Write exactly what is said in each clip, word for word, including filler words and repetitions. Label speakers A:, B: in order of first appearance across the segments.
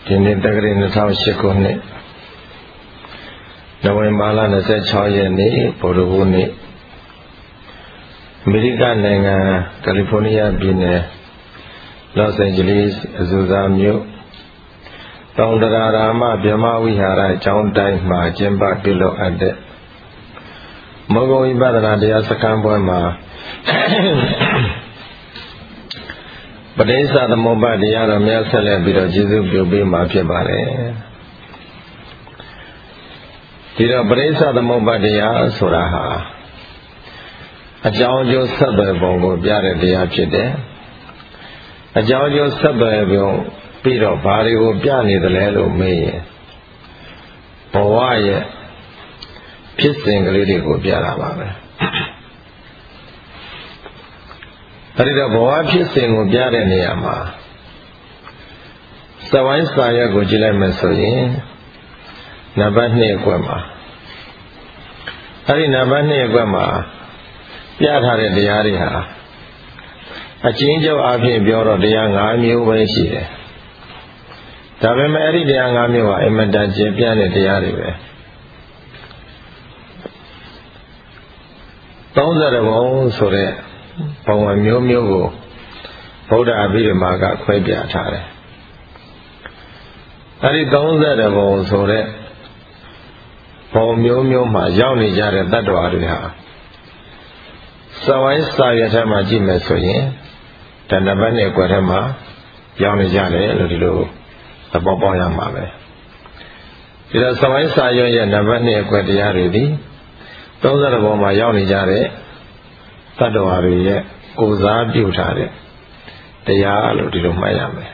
A: ဒီနေ့တက္ကရာနှစ်ထောင်ရှစ်ခုနှစ်နိုဝင်ဘာလ၂၆ရက်နေ့ဗုဒ္ဓဟူးနေ့အမေရိကန်နိုင်ငံကယ်လီဖိုးနီးယားပြည်နယ်လော့စ်အိန်ဂျလိစ်အဇူဇာမြို့တောင်တရာရာမဗြဟ္မဝိဟာရကျောင်းတိုင်းမှာကျင်းပပြုလုပ်အပ်တဲ့မောဂဝိပဿနာတရားစခန်းပွဲမှာပဋိစ္စသမုပ္ပါဒ်တရားတော်များဆက်လက်ပြီးတော့ကျေးဇူးပြုပေးမှာဖြစ်ပါတယ်ဒီတော့ပဋိစ္စသမုပ္ပါဒ်တရားဆိုတာဟာအကြောင်းအကျိုးဆက်သွယ်ပုံကိုပြတဲ့တရားဖြစ်တယ်အကြောင်းအကျိုးဆက်သွယ်ပုံပြီးတော့ဘာတွေကိုပြနေသလဲလို့မေးရင်ဘဝရဲ့ဖြစ်စဉ်ကလေးတွေကိုပြတာပါပဲအဲဒီတော့ဘဝဖြစ်စဉ်ကိုပြတဲ့နေရာမှာစဝိုင်းစာရွက်ကိုကြည့်လိုက်မယ်ဆိုရင်နံပါတ်နှစ်အကွက်မှာအဲဒီနံပါတ်နှစ်အကွက်မှာပြထားတဲ့တရားတွေဟာအချင်းချုပ်အဖြစ်ပြောတော့တရား၅မျိုးပဲရှိတယ်ဒါပေမဲ့အဲ့ဒီတရား၅မျိုးဟာအမတန်ကျယ်ပြန့်တဲ့တရားတွေပဲသုံးဆယ်ဘုံဆိုတဲ့ဘုံအမျိုးမျိုးကိုဗုဒ္ဓအဘိဓမ္မာကခွဲပြထားတယ်အဲ့ဒီသုံးဆယ်ဘုံဆိုတဲ့ဘုံမျိုးမျိုးမှာရောက်နေကြတဲ့တ attva တွေဟာစဝိုင်းစာရွက်ထဲမှာကြည့်မယ်ဆိုရင်တဏ္ဍပတ်နဲ့ကွယ်ထဲမှာရောက်နေကြတယ်လို့ဒီလိုသဘောပေါက်ရမှာပဲဒီတော့စဝိုင်းစာရွက်ရဲ့နံပါတ်နှစ်အကွက်တရားတွေဒီသုံးဆယ်ဘုံမှာရောက်နေကြတဲ့တ attva တွေရဲ့ကိုယ်စားပြုထားတဲ့တရားလို့ဒီလိုမှတ်ရမယ်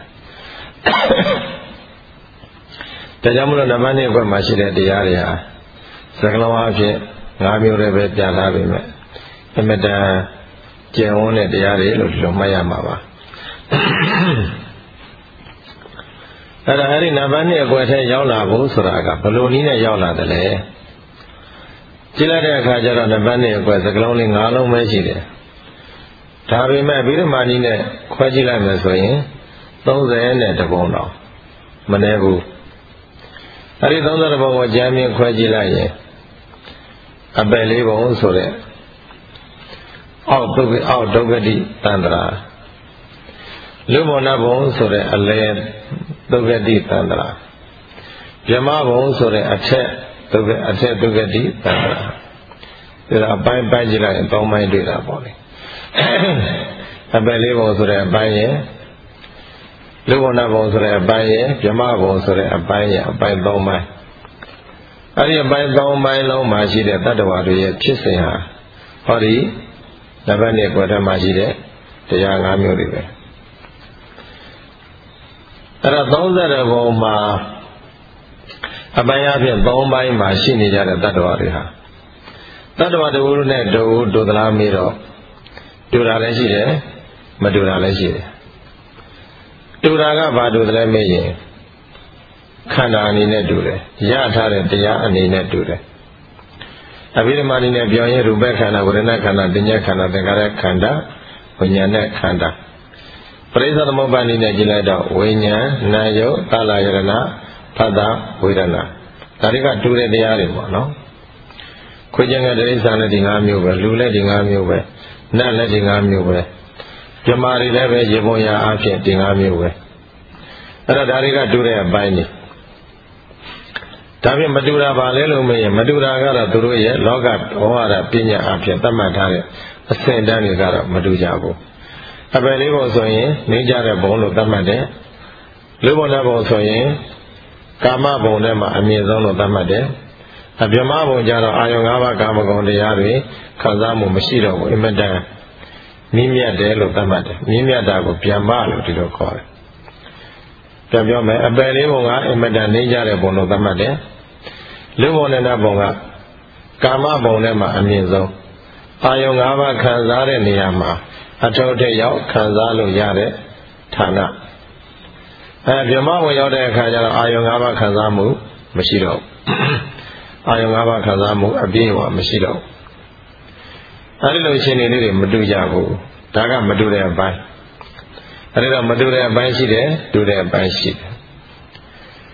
A: ဒါကြောင့်မလို့နံပါတ်နှစ်အကွက်မှာရှိတဲ့တရားတွေဟာစကလုံးအဖြစ်၅မျိုးတည်းပဲပြထားပေမဲ့အမတန်ကျယ်ဝန်းတဲ့တရားတွေလို့ဒီလိုမှတ်ရမှာပါအဲ့ဒါအဲ့ဒီနံပါတ်နှစ်အကွက်ထဲရောက်လာဖို့ဆိုတာကဘယ်လိုနည်းနဲ့ရောက်လာတယ်လဲကြည့်လိုက်တဲ့အခါကျတော့နံပါတ်နှစ်အကွက်စကလုံးလေး၅လုံးပဲရှိတယ်ဒါပေမဲ့ဗိဓမာနည်းနဲ့ခွဲကြည့်လိုက်မယ်ဆိုရင်သုံးဆယ်နဲ့တပုံတော့မနည်းဘူးအဲ့ဒီသုံးဆယ်တပုံကိုကြမ်းမြင်ခွဲကြည့်လိုက်ရင်အပယ်လေးပုံဆိုတဲ့အောက်ဒုက္ခအောက်ဒုက္ခတိတန္တရာလူမောနဘုံဆိုတဲ့အလယ်ဒုက္ခတိတန္တရာဗြဟ္မဘုံဆိုတဲ့အထက်ဒုက္ခအထက်ဒုက္ခတိတန္တရာဒါအပိုင်းပိုင်းကြည့်လိုက်ရင်သုံးပိုင်းတွေ့တာပေါ့လေအပယ်လေးဘုံဆိုတဲ့အပိုင်းရဲ့လူမောနဘုံဆိုတဲ့အပိုင်းရဲ့ဗြဟ္မဘုံဆိုတဲ့အပိုင်းရဲ့အပိုင်းသုံးပိုင်းအဲ့ဒီအပိုင်းသုံးပိုင်းလုံးမှာရှိတဲ့တ attva တွေရဲ့ဖြစ်စဉ်ဟာဟောဒီနံပါတ်နှစ်ကွက်ထဲမှာရှိတဲ့တရား၅မျိုးတွေပဲအဲ့ဒါသုံးဆယ်ဘုံမှာအပိုင်းအဖြစ်သုံးပိုင်းမှာရှိနေကြတဲ့တ attva တွေဟာတ attva တူနဲ့တူတူသလားမေးတော့တူတာလည်းရှိတယ်မတူတာလည်းရှိတယ်တူတာကဘာတူတယ်လဲမေးရင်ခန္ဓာအနေနဲ့တူတယ်ရထားတဲ့တရားအနေနဲ့တူတယ်အဘိဓမ္မာနည်းနဲ့ပြောရင်ရူပခန္ဓာဝေဒနာခန္ဓာပညာခန္ဓာသင်္ခါရခန္ဓာဝိညာဉ်နဲ့ခန္ဓာပရိစ္ဆေသမုပ္ပါဒ်နည်းနဲ့ကြည့်လိုက်တော့ဝိညာဉ်နာယုတ်သလယရဏဖတ်တာဝေဒနာဒါတွေကတူတဲ့တရားတွေပေါ့နော်ခွေးကျင်ကတိရစ္ဆာန်လည်းဒီ၅မျိုးပဲလူလည်းဒီ၅မျိုးပဲနတ်လည်းဒီ၅မျိုးပဲပြမာတွေလည်းပဲရေပုံရအဖြစ်ဒီ၅မျိုးပဲအဲ့တော့ဒါတွေကတူတဲ့အပိုင်းတွေဒါဖြင့်မတူတာပါလဲလို့မေးရင်မတူတာကတော့သူတို့ရဲ့လောကဘဝရပညာအဖြစ်သတ်မှတ်ထားတဲ့အစဉ်တန်းတွေကတော့မတူကြဘူးအပယ်လေးပုံဆိုရင်နေကြတဲ့ဘုံလို့သတ်မှတ်တယ်လူဘုံတဲ့ဘုံဆိုရင်ကာမဘုံထဲမှာအမြင့်ဆုံးလို့သတ်မှတ်တယ်အပြမဘုံကြတော့အာယုံ၅ပါးကာမဂုဏ်တရားတွေခံစားမှုမရှိတော့ဘူးအမတန်မြင့်မြတ်တယ်လို့သတ်မှတ်တယ်မြင့်မြတ်တာကိုဗျမ္မာလို့ဒီလိုခေါ်တယ်ပြန်ပြောမယ်အပယ်လေးဘုံကအမတန်နေကြတဲ့ဘုံလို့သတ်မှတ်တယ်လူဘုံနဲ့နတ်ဘုံကကာမဘုံထဲမှာအမြင့်ဆုံးအာယုံ၅ပါးခံစားတဲ့နေရာမှာအထောက်အထက်ရောက်ခံစားလို့ရတဲ့ဌာနအဲဗြဟ္မဘုံရောက်တဲ့အခါကျတော့အာယုံ၅ပါးခံစားမှုမရှိတော့အာယုံ၅ပါးခံစားမှုအပြည့်အဝမရှိတော့အဲဒီလိုရှင်နေလေးတွေမတူကြဘူးဒါကမတူတဲ့အပိုင်းအဲဒီတော့မတူတဲ့အပိုင်းရှိတယ်တူတဲ့အပိုင်းရှိတယ်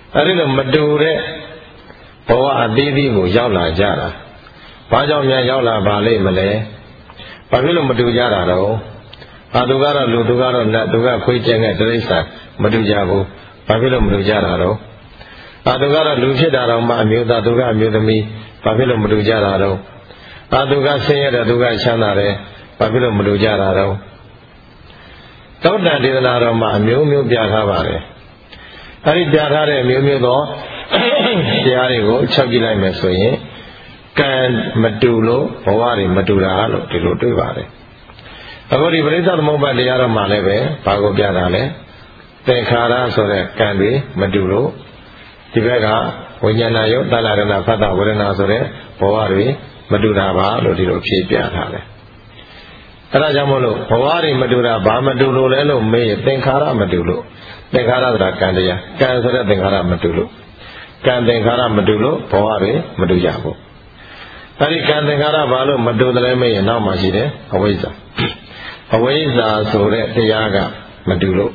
A: အဲ့ဒီလိုမတူတဲ့ဘဝအသီးသီးကိုရောက်လာကြတာဘာကြောင့်များရောက်လာပါလိမ့်မလဲဘာဖြစ်လို့မတူကြတာတော့အာသူကတော့လူသူကတော့နတ်သူကခွေးကျင်တဲ့တိရစ္ဆာန်မတူကြဘူးဘာဖြစ်လို့မတူကြတာတော့အာသူကတော့လူဖြစ်တာတော့မှအမျိုးသားသူကအမျိုးသမီးဘာဖြစ်လို့မတူကြတာတော့အာသူကဆင်းရဲတယ်သူကချမ်းသာတယ်ဘာဖြစ်လို့မတူကြတာတော့သောတန်ဒေသနာတော်မှာအမျိုးမျိုးပြထားပါတယ်အဲ့ဒီပြထားတဲ့အမျိုးမျိုးသောတရားတွေကိုချက်ကြည့်လိုက်မယ်ဆိုရင်ကံမတူလို့ဘဝတွေမတူတာလို့ဒီလိုတွေ့ပါတယ်အခုဒီပရိသသမုပ္ပါတရားတော်မှာလည်းပဲဘာကိုပြတာလဲသင်္ခါရဆိုတဲ့ကံတွေမတူလို့ဒီဘက်ကဝိညာဏယုတ်တဏ္ဍာရဏဖတ်တာဝေဒနာဆိုတဲ့ဘဝတွေမတူတာပါလို့ဒီလိုဖြေပြထားတယ်အဲဒါကြောင့်မို့လို့ဘဝတွေမတူတာဘာမတူလို့လဲလို့မေးရင်သင်္ခါရမတူလို့သင်္ခါရဆိုတာကံတရားကံဆိုတဲ့သင်္ခါရမတူလို့ကံသင်္ခါရမတူလို့ဘဝတွေမတူကြဘူးအဲဒီကံသင်္ခါရဘာလို့မတူတယ်လဲမေးရင်နောက်မှရှိတယ်အဝိဇ္ဇာအဝိဇ္ဇာဆိုတဲ့တရားကမတူလို့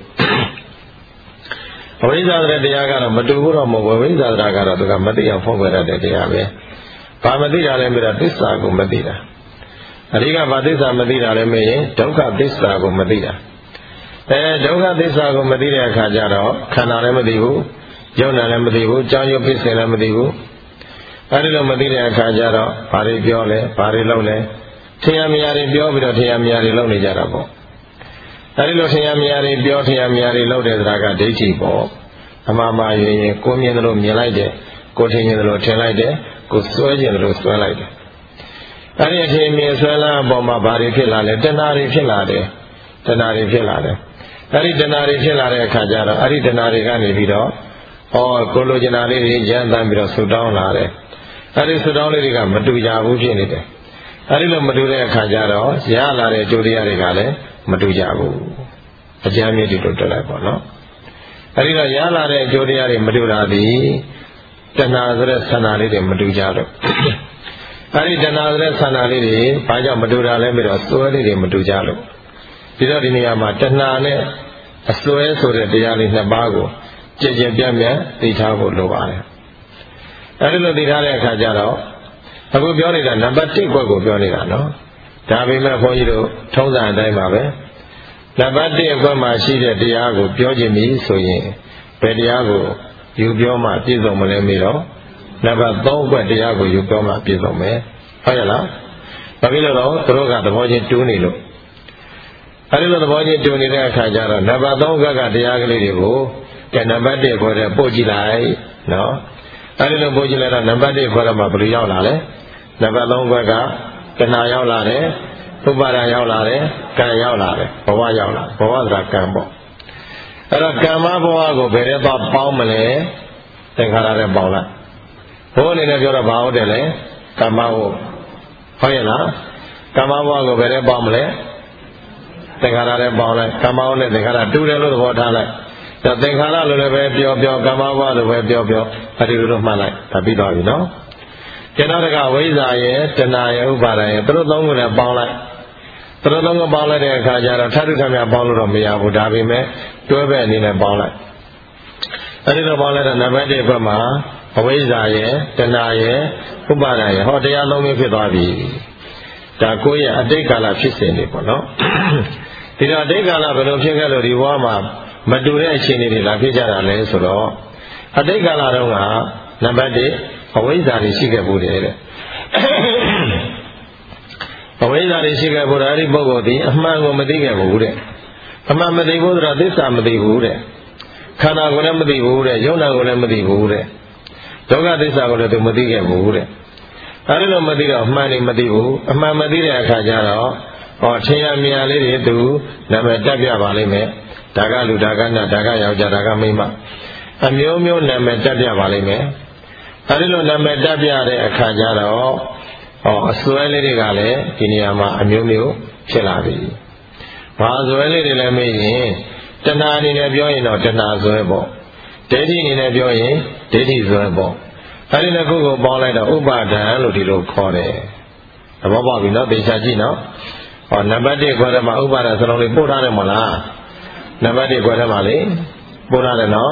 A: အဝိဇ္ဇာဆိုတဲ့တရားကတော့မတူဘူးတော့မဟုတ်ဘူးအဝိဇ္ဇာဆိုတာကတော့သူကမသိအောင်ဖောက်ပြရတဲ့တရားပဲဘာမသိတာလဲမေးတော့သစ္စာကိုမသိတာအဓိကဘာသစ္စာမသိတာလဲမေးရင်ဒုက္ခသစ္စာကိုမသိတာအဲဒုက္ခသစ္စာကိုမသိတဲ့အခါကျတော့ခန္ဓာလည်းမသိဘူးယုံနာလည်းမသိဘူးကြောင်းရုပ်ဖြစ်စဉ်လည်းမသိဘူးအဲဒီလိုမသိတဲ့အခါကျတော့ဘာတွေပြောလဲဘာတွေလုပ်လဲထင်ရမြာတွေပြောပြီးတော့ထင်ရမြာတွေလုပ်နေကြတာပေါ့အဲဒီလိုထင်ရမြာတွေပြောထင်ရမြာတွေလုပ်တဲ့သရာကဒိဋ္ဌိပေါ့အမှားမှားရင်ရင်ကိုမြင်တယ်လို့မြင်လိုက်တယ်ကိုထင်ရင်လို့ထင်လိုက်တယ်ကိုစွဲကျင်တယ်လို့စွဲလိုက်တယ်အဲဒီအထင်မြင်ဆွဲလန်းအပေါ်မှာဘာတွေဖြစ်လာလဲတဏှာတွေဖြစ်လာတယ်တဏှာတွေဖြစ်လာတယ်အဲဒီတဏှာတွေဖြစ်လာတဲ့အခါကျတော့အဲဒီတဏှာတွေကနေပြီးတော့ဟောကိုလိုချင်တာလေးတွေရမ်းတမ်းပြီးတော့ဆူတောင်းလာတယ်အဲဒီဆူတောင်းလေးတွေကမတူကြဘူးဖြစ်နေတယ်အဲဒီလိုမတူတဲ့အခါကျတော့ရလာတဲ့အကျိုးတရားတွေကလည်းမတူကြဘူးအကြမ်းမြင့်ဒီလိုတွေ့လိုက်ပေါ့နော်အဲဒီတော့ရလာတဲ့အကျိုးတရားတွေမတူတာဒီတဏှာဆိုတဲ့ဆန္ဒလေးတွေမတူကြတော့အဲဒီတဏှာဆိုတဲ့ဆန္ဒလေးတွေဘာကြောင့်မတူတာလဲပြီးတော့စွဲလေးတွေမတူကြလို့ဒီတော့ဒီနေရာမှာတဏှာနဲ့အစွဲဆိုတဲ့တရားလေးနှစ်ပါးကိုကြင်ကြင်ပြန့်ပြန့်သိထားဖို့လိုပါတယ်အဲဒီလိုသိထားတဲ့အခါကျတော့အခုပြောနေတာနံပါတ်တစ်ဘက်ကိုပြောနေတာနော်ဒါပေမဲ့ဘုန်းကြီးတို့ထုံးစံအတိုင်းပါပဲနံပါတ်တစ်ဘက်မှာရှိတဲ့တရားကိုပြောခြင်းပြီဆိုရင်ဘယ်တရားကိုယူပြောမှပြည့်စုံမလဲမေးတော့နံပါတ်သုံးဘက်တရားကိုယူပြောမှပြည့်စုံမယ်ဟုတ်ရဲ့လားဘာဖြစ်လို့လဲသူတို့ကသဘောချင်းတူးနေလို့အဲဒီလိုသဘောချင်းတူးနေတဲ့အခါကျတော့နံပါတ်သုံးဘက်ကတရားကလေးတွေကိုကဲနံပါတ်တစ်ခေါ်တဲ့ပို့ကြည့်လိုက်နော်အဲဒီလိုပို့ကြည့်လိုက်တော့နံပါတ်တစ်ခေါ်တော့မှဘယ်လိုရောက်လာလဲနံပါတ်သုံးဘက်ကတဏှာရောက်လာတယ်ဥပါဒာရောက်လာတယ်ကံရောက်လာတယ်ဘဝရောက်လာဘဝဆိုတာကံပေါ့အဲ့တော့ကမ္မဘဝကိုဘယ်နဲ့သွားပေါင်းမလဲသင်္ခါရနဲ့ပေါင်းလိုက်ဘိုးအနေနဲ့ပြောတော့ဘာဟုတ်တယ်လဲကမ္မဘဝဟုတ်ရဲ့လားကမ္မဘဝကိုဘယ်နဲ့ပေါင်းမလဲသင်္ခါရနဲ့ပေါင်းလိုက်ကမ္မဘဝနဲ့သင်္ခါရတူတယ်လို့သဘောထားလိုက်ဒါသင်္ခါရလို့လည်းပဲပြောပြောကမ္မဘဝလို့ပဲပြောပြောအတူတူလို့မှတ်လိုက်ဒါပြီးသွားပြီနော်ကျန်တော့ကဝိဇ္ဇာရဲ့တဏှာရဲ့ဥပါဒာရဲ့သူတို့သုံးခုနဲ့ပေါင်းလိုက်သူတို့သုံးခုပေါင်းလိုက်တဲ့အခါကျတော့ထပ်ထပ်များပေါင်းလို့တော့မရဘူးဒါပေမဲ့တွဲဘက်အနေနဲ့ပေါင်းလိုက်အဲဒီလိုပေါင်းလိုက်တဲ့နံပါတ်တစ်ဘက်မှာအဝိဇ္ဇာရဲ့တဏှာရဲ့ဥပါဒာရဲ့ဟောတရားသုံးမျိုးဖြစ်သွားပြီဒါကိုယ့်ရဲ့အတိတ်ကာလဖြစ်စဉ်တွေပေါ့နော်ဒီတော့အတိတ်ကာလဘယ်လိုဖြစ်ခဲ့လို့ဒီဘဝမှာမတူတဲ့အခြေအနေတွေလာဖြစ်ကြတာလဲဆိုတော့အတိတ်ကာလတုန်းကနံပါတ်တစ်အဝိဇ္ဇာတွေရှိခဲ့ဘူးတဲ့တဲ့အဝိဇ္ဇာတွေရှိခဲ့ဘူးတဲ့အဲဒီပုဂ္ဂိုလ်ဒီအမှန်ကိုမသိခဲ့ဘူးတဲ့အမှန်မသိဘူးဆိုတော့သစ္စာမသိဘူးတဲ့ခန္ဓာကိုယ်လည်းမသိဘူးတဲ့ယုံနာကိုလည်းမသိဘူးတဲ့ဒုက္ခသစ္စာကိုလည်းသူမသိခဲ့ဘူးတဲ့အဲဒီလိုမသိတော့အမှန်တွေမသိဘူးအမှန်မသိတဲ့အခါကျတော့ဟောထင်ရမြင်ရလေးတွေသူနာမည်တက်ပြပါလိမ့်မယ်ဒါကလူဒါကနတ်ဒါကယောက်ျားဒါကမိန်းမအမျိုးမျိုးနာမည်တက်ပြပါလိမ့်မယ်အဲဒီလိုနာမည်တက်ပြတဲ့အခါကျတော့ဟောအစွဲလေးတွေကလည်းဒီနေရာမှာအမျိုးမျိုးဖြစ်လာပြီ။ဘာစွဲလေးတွေလဲမေးရင်တဏှာအနေနဲ့ပြောရင်တော့တဏှာစွဲပေါ့။ဒိဋ္ဌိအနေနဲ့ပြောရင်ဒိဋ္ဌိစွဲပေါ့။အဲဒီနှစ်ခုကိုပေါင်းလိုက်တော့ဥပါဒံလို့ဒီလိုခေါ်တယ်။သဘောပေါက်ပြီနော်သေချာကြည့်နော်။ဟောနံပါတ်တစ်ခွဲထဲမှာဥပါဒံစလုံးလေးပို့ထားတယ်မလား။နံပါတ်တစ်ခွဲထဲမှာလေပို့ထားတယ်နော်။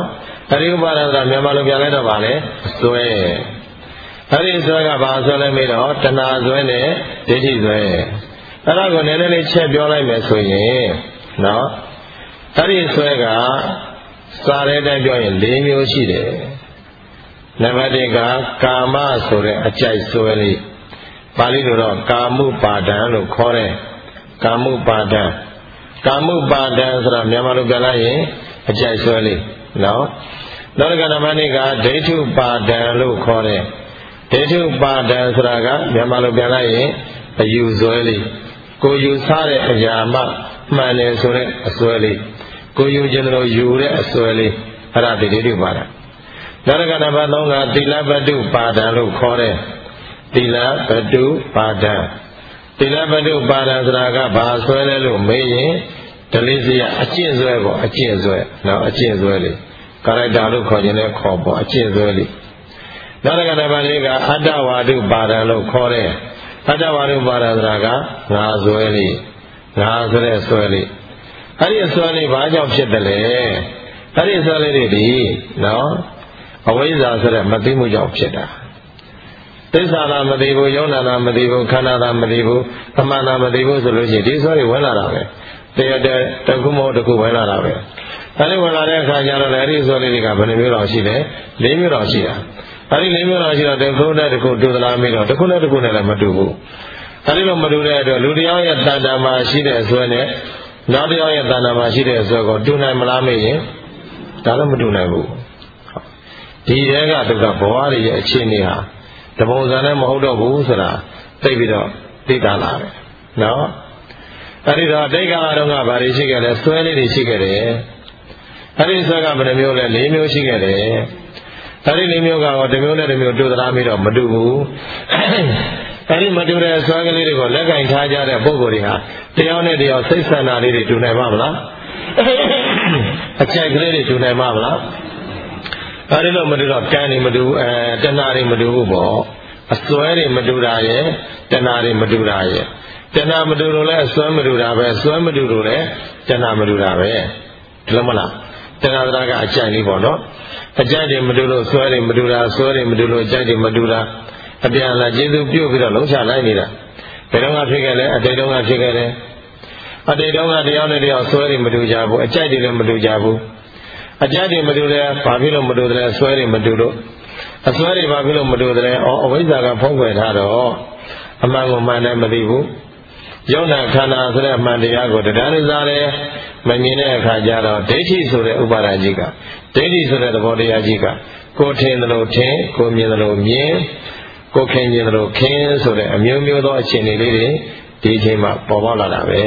A: အဲဒီဥပါဒဆိုတာမြန်မာလိုပြန်လိုက်တော့ဗာလဲစွဲအဲဒီစွဲကဘာစွဲလဲမေးတော့တဏှာစွဲနဲ့ဒိဋ္ဌိစွဲအဲ့ဒါကိုနည်းနည်းလေးချက်ပြောလိုက်မယ်ဆိုရင်နော်အဲ့ဒီစွဲကစာရဲတိုင်းပြောရင်၄မျိုးရှိတယ်နံပါတ်၁ကကာမဆိုတဲ့အကြိုက်စွဲလေးပါဠိလိုတော့ကာမုပါဒံလို့ခေါ်တယ်ကာမုပါဒံကာမုပါဒံဆိုတာမြန်မာလိုပြန်လိုက်ရင်အကြိုက်စွဲလေးနော်နောက်တစ်ခါနံပါတ်၂ကဒိဋ္ဌုပါဒံလို့ခေါ်တယ်ဒိဋ္ဌုပါဒံဆိုတာကမြန်မာလိုပြန်လိုက်ရင်အယူစွဲလေးကိုယူဆတဲ့အရာမှမှန်တယ်ဆိုတဲ့အစွဲလေးကိုယူခြင်းတို့ယူတဲ့အစွဲလေးအဲ့ဒါဒိဋ္ဌုပါဒံနောက်တစ်ခါနံပါတ်၃ကသီလပတ္တုပါဒံလို့ခေါ်တယ်သီလပတ္တုပါဒံသီလပတ္တုပါဒံဆိုတာကဘာစွဲလဲလို့မေးရင်ဒလိစီယအကျင့်စွဲပေါ့အကျင့်စွဲနော်အကျင့်စွဲလေးကာရိုက်တာလို့ခေါ်ခြင်းနဲ့ခေါ်ပေါ့အကျင့်စွဲလေးနောက်တစ်ခါနံပါတ်၄ကအတ္တဝါဒုပါဒံလို့ခေါ်တယ်အတ္တဝါဒုပါဒံဆိုတာကငါစွဲလေးငါဆိုတဲ့စွဲလေးအဲ့ဒီစွဲလေးဘာကြောင့်ဖြစ်တယ်လဲအဲ့ဒီစွဲလေးတွေဒီနော်အဝိဇ္ဇာဆိုတဲ့မသိမှုကြောင့်ဖြစ်တာသစ္စာသာမသိဘူးယုံနာသာမသိဘူးခန္ဓာသာမသိဘူးအမှန်သာမသိဘူးဆိုလို့ရှိရင်ဒီစွဲတွေဝင်လာတာပဲတရားတဲ့တခုမဟုတ်တခုဝင်လာတာပဲအဲ့ဒီဝင်လာတဲ့အခါကျတော့လည်းအဲ့ဒီစွဲလေးတွေကဘယ်နှမျိုးလောက်ရှိလဲ၄မျိုးလောက်ရှိတာအဲ့ဒီ၄မျိုးလောက်ရှိတော့တခုနဲ့တခုတူသလားမေးတော့တခုနဲ့တခုနဲ့လည်းမတူဘူးအဲ့ဒီလိုမတူတဲ့အတွက်လူတစ်ယောက်ရဲ့တဏ္ဍာမှာရှိတဲ့စွဲနဲ့နောက်တစ်ယောက်ရဲ့တဏ္ဍာမှာရှိတဲ့စွဲကိုတူနိုင်မလားမေးရင်ဒါလည်းမတူနိုင်ဘူးဒီတဲကသူကဘဝရဲ့အခြေအနေဟာတပုံစံနဲ့မဟုတ်တော့ဘူးဆိုတာသိပြီးတော့သိတာလာတယ်နော်အဲ့ဒီတော့အတိတ်ကာလတုန်းကဘာတွေရှိခဲ့လဲစွဲလေးတွေရှိခဲ့တယ်အဲ့ဒီစွဲကဘယ်နှမျိုးလဲ၄မျိုးရှိခဲ့တယ်အဲ့ဒီ၄မျိုးကတော့တစ်မျိုးနဲ့တစ်မျိုးတူသလားမေးတော့မတူဘူးအဲ့ဒီမတူတဲ့စွဲကလေးတွေကိုလက်ကင်ထားကြတဲ့ပုဂ္ဂိုလ်တွေဟာတရားနဲ့တရားစိတ်ဆန္ဒလေးတွေတူနိုင်ပါမလားအကြိုက်ကလေးတွေတူနိုင်ပါမလားအဲ့ဒီလိုမတူတော့ကံတွေမတူအဲတဏှာတွေမတူဘူးပေါ့အစွဲတွေမတူတာရဲ့တဏှာတွေမတူတာရဲ့တဏှာမတူလို့လဲအစွဲမတူတာပဲအစွဲမတူလို့လဲတဏှာမတူတာပဲဒီလိုမလားတဏှာတရားကအကြိုက်လေးပေါ့နော်အကြိုက်တွေမတူလို့စွဲတွေမတူတာစွဲတွေမတူလို့အကြိုက်တွေမတူတာအပြန်အလှန်ကျေစုပြုတ်ပြီးတော့လုံးချလိုက်နေတာဘယ်တော့မှဖြစ်ခဲ့လဲအတိတ်တုန်းကဖြစ်ခဲ့တယ်အတိတ်တုန်းကတရားနဲ့တရားစွဲတွေမတူကြဘူးအကြိုက်တွေလည်းမတူကြဘူးအကြိုက်တွေမတူလဲဘာဖြစ်လို့မတူတယ်ဆွဲတွေမတူလို့အစွဲတွေဘာဖြစ်လို့မတူတယ်ဩအဝိဇ္ဇာကဖုံးကွယ်ထားတော့အမှန်ကိုမှန်တယ်မသိဘူးယုံနာခန္ဓာဆိုတဲ့အမှန်တရားကိုတရားဥစားလည်းမမြင်တဲ့အခါကျတော့ဒိဋ္ဌိဆိုတဲ့ဥပါဒာကြီးကဒိဋ္ဌိဆိုတဲ့သဘောတရားကြီးကကိုထင်တယ်လို့ထင်ကိုမြင်တယ်လို့မြင်ကိုခင်မြင်တယ်လို့ခင်ဆိုတဲ့အမျိုးမျိုးသောအခြေအနေလေးတွေဒီအချိန်မှာပေါ်ပေါက်လာတာပဲ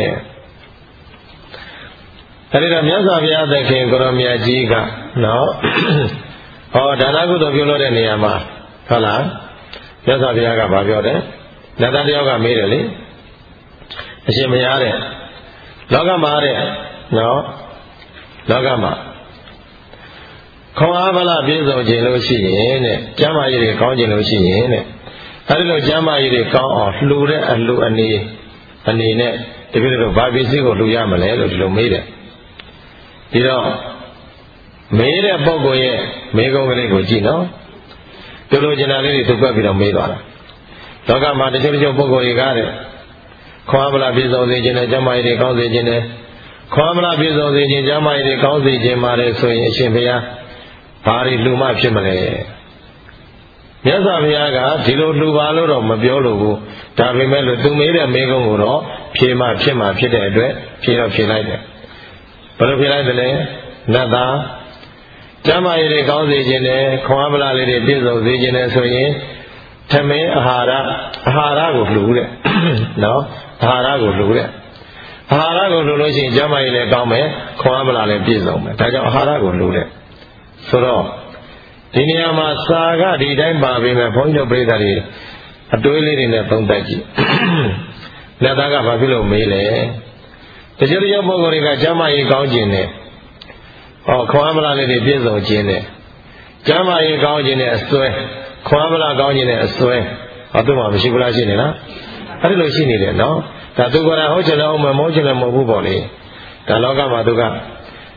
A: အဲဒီတော့မြတ်စွာဘုရားသခင်ကိုရောမြတ်ကြီးကနော်ဟောဒါနကုသိုလ်ပြုလို့တဲ့နေရာမှာဟုတ်လားမြတ်စွာဘုရားကဘာပြောတယ်နတ်သားတယောက်ကမေးတယ်လေအရှင်ဘုရားတဲ့လောကမှာတဲ့နော်လောကမှာခေါင်းအားဗလာပြည့်စုံခြင်းလို့ရှိရင်တဲ့ကျမ်းမာရေးတွေကောင်းခြင်းလို့ရှိရင်တဲ့အဲဒီလိုကျမ်းမာရေးတွေကောင်းအောင်လှူတဲ့အလှူအနေအနေနဲ့တပည့်တော်ဘာပစ္စည်းကိုလှူရမလဲလို့ဒီလိုမေးတယ်ဒီတော့မေးတဲ့ပုဂ္ဂိုလ်ရဲ့မေးခွန်းကလေးကိုကြည့်နော်သူလိုချင်တာလေးတွေသူကွက်ပြီးတော့မေးသွားတာလောကမှာတချို့တချို့ပုဂ္ဂိုလ်တွေကတဲ့ခေါင်းအားဗလာပြည့်စုံစေခြင်းနဲ့ကျမ်းမာရေးတွေကောင်းစေခြင်းနဲ့ခေါင်းအားဗလာပြည့်စုံစေခြင်းကျမ်းမာရေးတွေကောင်းစေခြင်းပါတယ်ဆိုရင်အရှင်ဘုရားဘာတွေလှူမှဖြစ်မလဲမြတ်စွာဘုရားကဒီလိုလှူပါလို့တော့မပြောလို့ဘူးဒါပေမဲ့လို့သူမေးတဲ့မေးခွန်းကိုတော့ဖြေမှဖြစ်မှဖြစ်တဲ့အတွက်ဖြေတော့ဖြေလိုက်တယ်ဘယ်လိုဖြေလိုက်တယ်လဲနတ်သားကျမ်းမာရေးတွေကောင်းစေခြင်းနဲ့ခေါင်းအားဗလာလေးတွေပြည့်စုံစေခြင်းနဲ့ဆိုရင်သမင်းအာဟာရအာဟာရကိုလှူတဲ့နော်အာဟာရကိုလှူတဲ့အာဟာရကိုလှူလို့ရှိရင်ကျမ်းမာရေးလည်းကောင်းမယ်ခေါင်းအားဗလာလည်းပြည့်စုံမယ်ဒါကြောင့်အာဟာရကိုလှူတဲ့ဆိုတော့ဒီနေရာမှာစာကဒီတိုင်းပါပြီမဲ့ဘုန်းကြီးတို့ပြိဿတွေအတွေးလေးတွေနဲ့သုံးသပ်ကြည့်လက်သားကဘာဖြစ်လို့မေးလဲတချို့တချို့ပုဂ္ဂိုလ်တွေကကျမ်းမာရေးကောင်းခြင်းနဲ့ဟောခေါင်းမလားလေးတွေပြည့်စုံခြင်းနဲ့ကျမ်းမာရေးကောင်းခြင်းနဲ့အစွဲခေါင်းမလားကောင်းခြင်းနဲ့အစွဲဟောသူ့မှာမရှိဘူးလားရှိနေလားအဲ့ဒီလိုရှိနေတယ်နော်ဒါသူကလည်းဟုတ်ချင်လည်းဟုတ်မယ်မဟုတ်ချင်လည်းမဟုတ်ဘူးပေါ့လေဒါလောကမှာသူက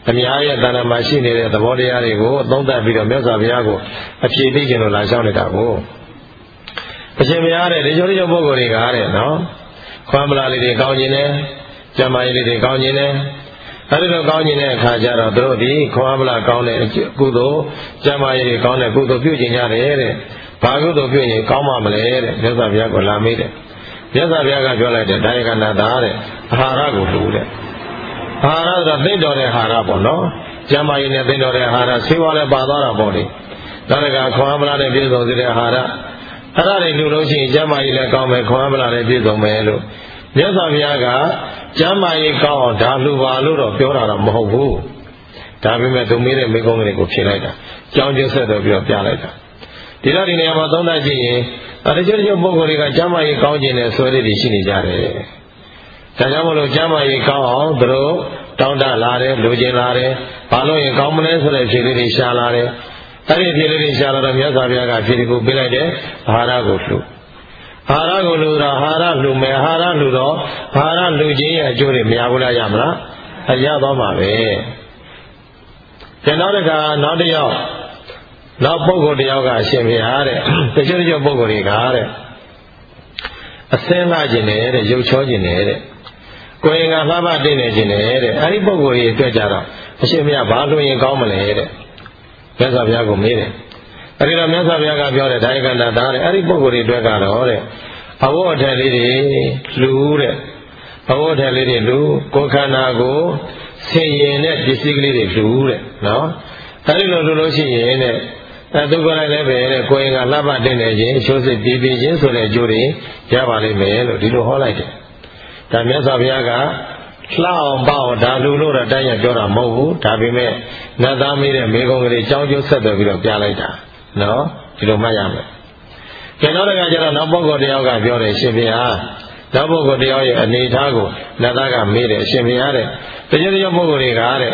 A: အများရဲ့တဏ္ဍာမှာရှိနေတဲ့သဘောတရားတွေကိုသုံးသပ်ပြီးတော့မြတ်စွာဘုရားကိုအဖြေသိခြင်းလို့လာလျှောက်နေတာကိုအရှင်ဘုရားတဲ့ဒီလိုလိုပုဂ္ဂိုလ်တွေကတဲ့နော်ခွမ်းပလာလေးတွေကောင်းခြင်းနဲ့ကျမ်းမာရေးလေးတွေကောင်းခြင်းနဲ့အဲဒီလိုကောင်းခြင်းတဲ့အခါကျတော့သူတို့ဒီခွမ်းပလာကောင်းတဲ့ကုသိုလ်ကျမ်းမာရေးတွေကောင်းတဲ့ကုသိုလ်ပြုခြင်းကြတယ်တဲ့ဘာကုသိုလ်ပြုရင်ကောင်းမှာမလဲတဲ့မြတ်စွာဘုရားကိုလာမေးတယ်မြတ်စွာဘုရားကပြောလိုက်တယ်ဒါယကနာသာတဲ့အာဟာရကိုလူတဲ့အာဟာရဆိုတာသိတော်တဲ့အာဟာရပေါ့နော်ကျမ်းမာရေးနဲ့သိတော်တဲ့အာဟာရဆေးဝါးလည်းပါသွားတာပေါ့လေဒါတကခွမ်းပလာနဲ့ပြည့်စုံစေတဲ့အာဟာရအဲ့ဒါတွေလူလို့ရှိရင်ကျမ်းမာရေးလည်းကောင်းမယ်ခွမ်းပလာလည်းပြည့်စုံမယ်လို့မြတ်စွာဘုရားကကျမ်းမာရေးကောင်းအောင်ဒါလူပါလို့တော့ပြောတာတော့မဟုတ်ဘူးဒါပေမဲ့သူမေးတဲ့မိကုံးတွေကိုဖြေလိုက်တာကြောင်းကျဆက်တော့ပြီးတော့ပြလိုက်တာဒီတော့ဒီနေရာမှာသုံးသပ်ကြည့်ရင်တချို့တချို့ပုဂ္ဂိုလ်တွေကကျမ်းမာရေးကောင်းခြင်းနဲ့ဆွဲရည်တွေရှိနေကြတယ်ဒါကြောင့်မလို့ကျမ်းမာရေးကောင်းအောင်သူတို့တောင်းတလာတယ်လူကျင်လာတယ်ဘာလို့ရင်ကောင်းမလဲဆိုတဲ့ဖြေလေးတွေရှာလာတယ်အဲ့ဒီဖြေလေးတွေရှာလာတော့မြတ်စွာဘုရားကဖြေတွေကိုပေးလိုက်တယ်အာဟာရကိုလှူအာဟာရကိုလှူတော့အာဟာရလှူမယ်အာဟာရလှူတော့အာဟာရလှူခြင်းရဲ့အကျိုးတွေမရဘူးလားရမလားအရသွားမှာပဲကျွန်တော်တခါနောက်တစ်ယောက်နောက်ပုဂ္ဂိုလ်တယောက်ကအရှင်ဘုရားတဲ့တချို့တချို့ပုဂ္ဂိုလ်တွေကတဲ့အစင်းလာခြင်းနဲ့တဲ့ရုပ်ချောခြင်းနဲ့တဲ့ကိုယ်ရင်ကလှပတင်းနေခြင်းနဲ့တဲ့အဲ့ဒီပုဂ္ဂိုလ်တွေအတွက်ကြတော့အရှင်ဘုရားဘာလို့ရင်ကောင်းမလဲတဲ့မြတ်စွာဘုရားကိုမေးတယ်အဲ့ဒီတော့မြတ်စွာဘုရားကပြောတယ်ဒါယကန္တာသားတဲ့အဲ့ဒီပုဂ္ဂိုလ်တွေအတွက်ကတော့တဲ့အဝတ်အထည်လေးတွေလူတဲ့အဝတ်အထည်လေးတွေလူကိုယ်ခန္ဓာကိုဆင်ရင်တဲ့ပစ္စည်းကလေးတွေလူတဲ့နော်အဲ့ဒီလိုလူလို့ရှိရင်တဲ့အဲသူကလည်းပဲတဲ့ကိုယ်ရင်ကလှပတင်နေခြင်းချိုးစစ်ပြီးပြီးခြင်းဆိုတဲ့အကျိုးတွေရပါလိမ့်မယ်လို့ဒီလိုဟောလိုက်တယ်ဒါမြတ်စွာဘုရားကလှအောင်ပေါ့ဒါလူလို့တော့တိုင်းရပြောတာမဟုတ်ဘူးဒါပေမဲ့နတ်သားမေးတဲ့မေကုံကလေးကြောင်းကျိုးဆက်သွယ်ပြီးတော့ပြလိုက်တာနော်ဒီလိုမှတ်ရမယ်ကျွန်တော်တို့ကကျတော့နောက်ပုဂ္ဂိုလ်တယောက်ကပြောတယ်ရှင်ဘုရားနောက်ပုဂ္ဂိုလ်တယောက်ရဲ့အနေအထားကိုနတ်သားကမေးတယ်ရှင်ဘုရားတဲ့တချို့တချို့ပုဂ္ဂိုလ်တွေကတဲ့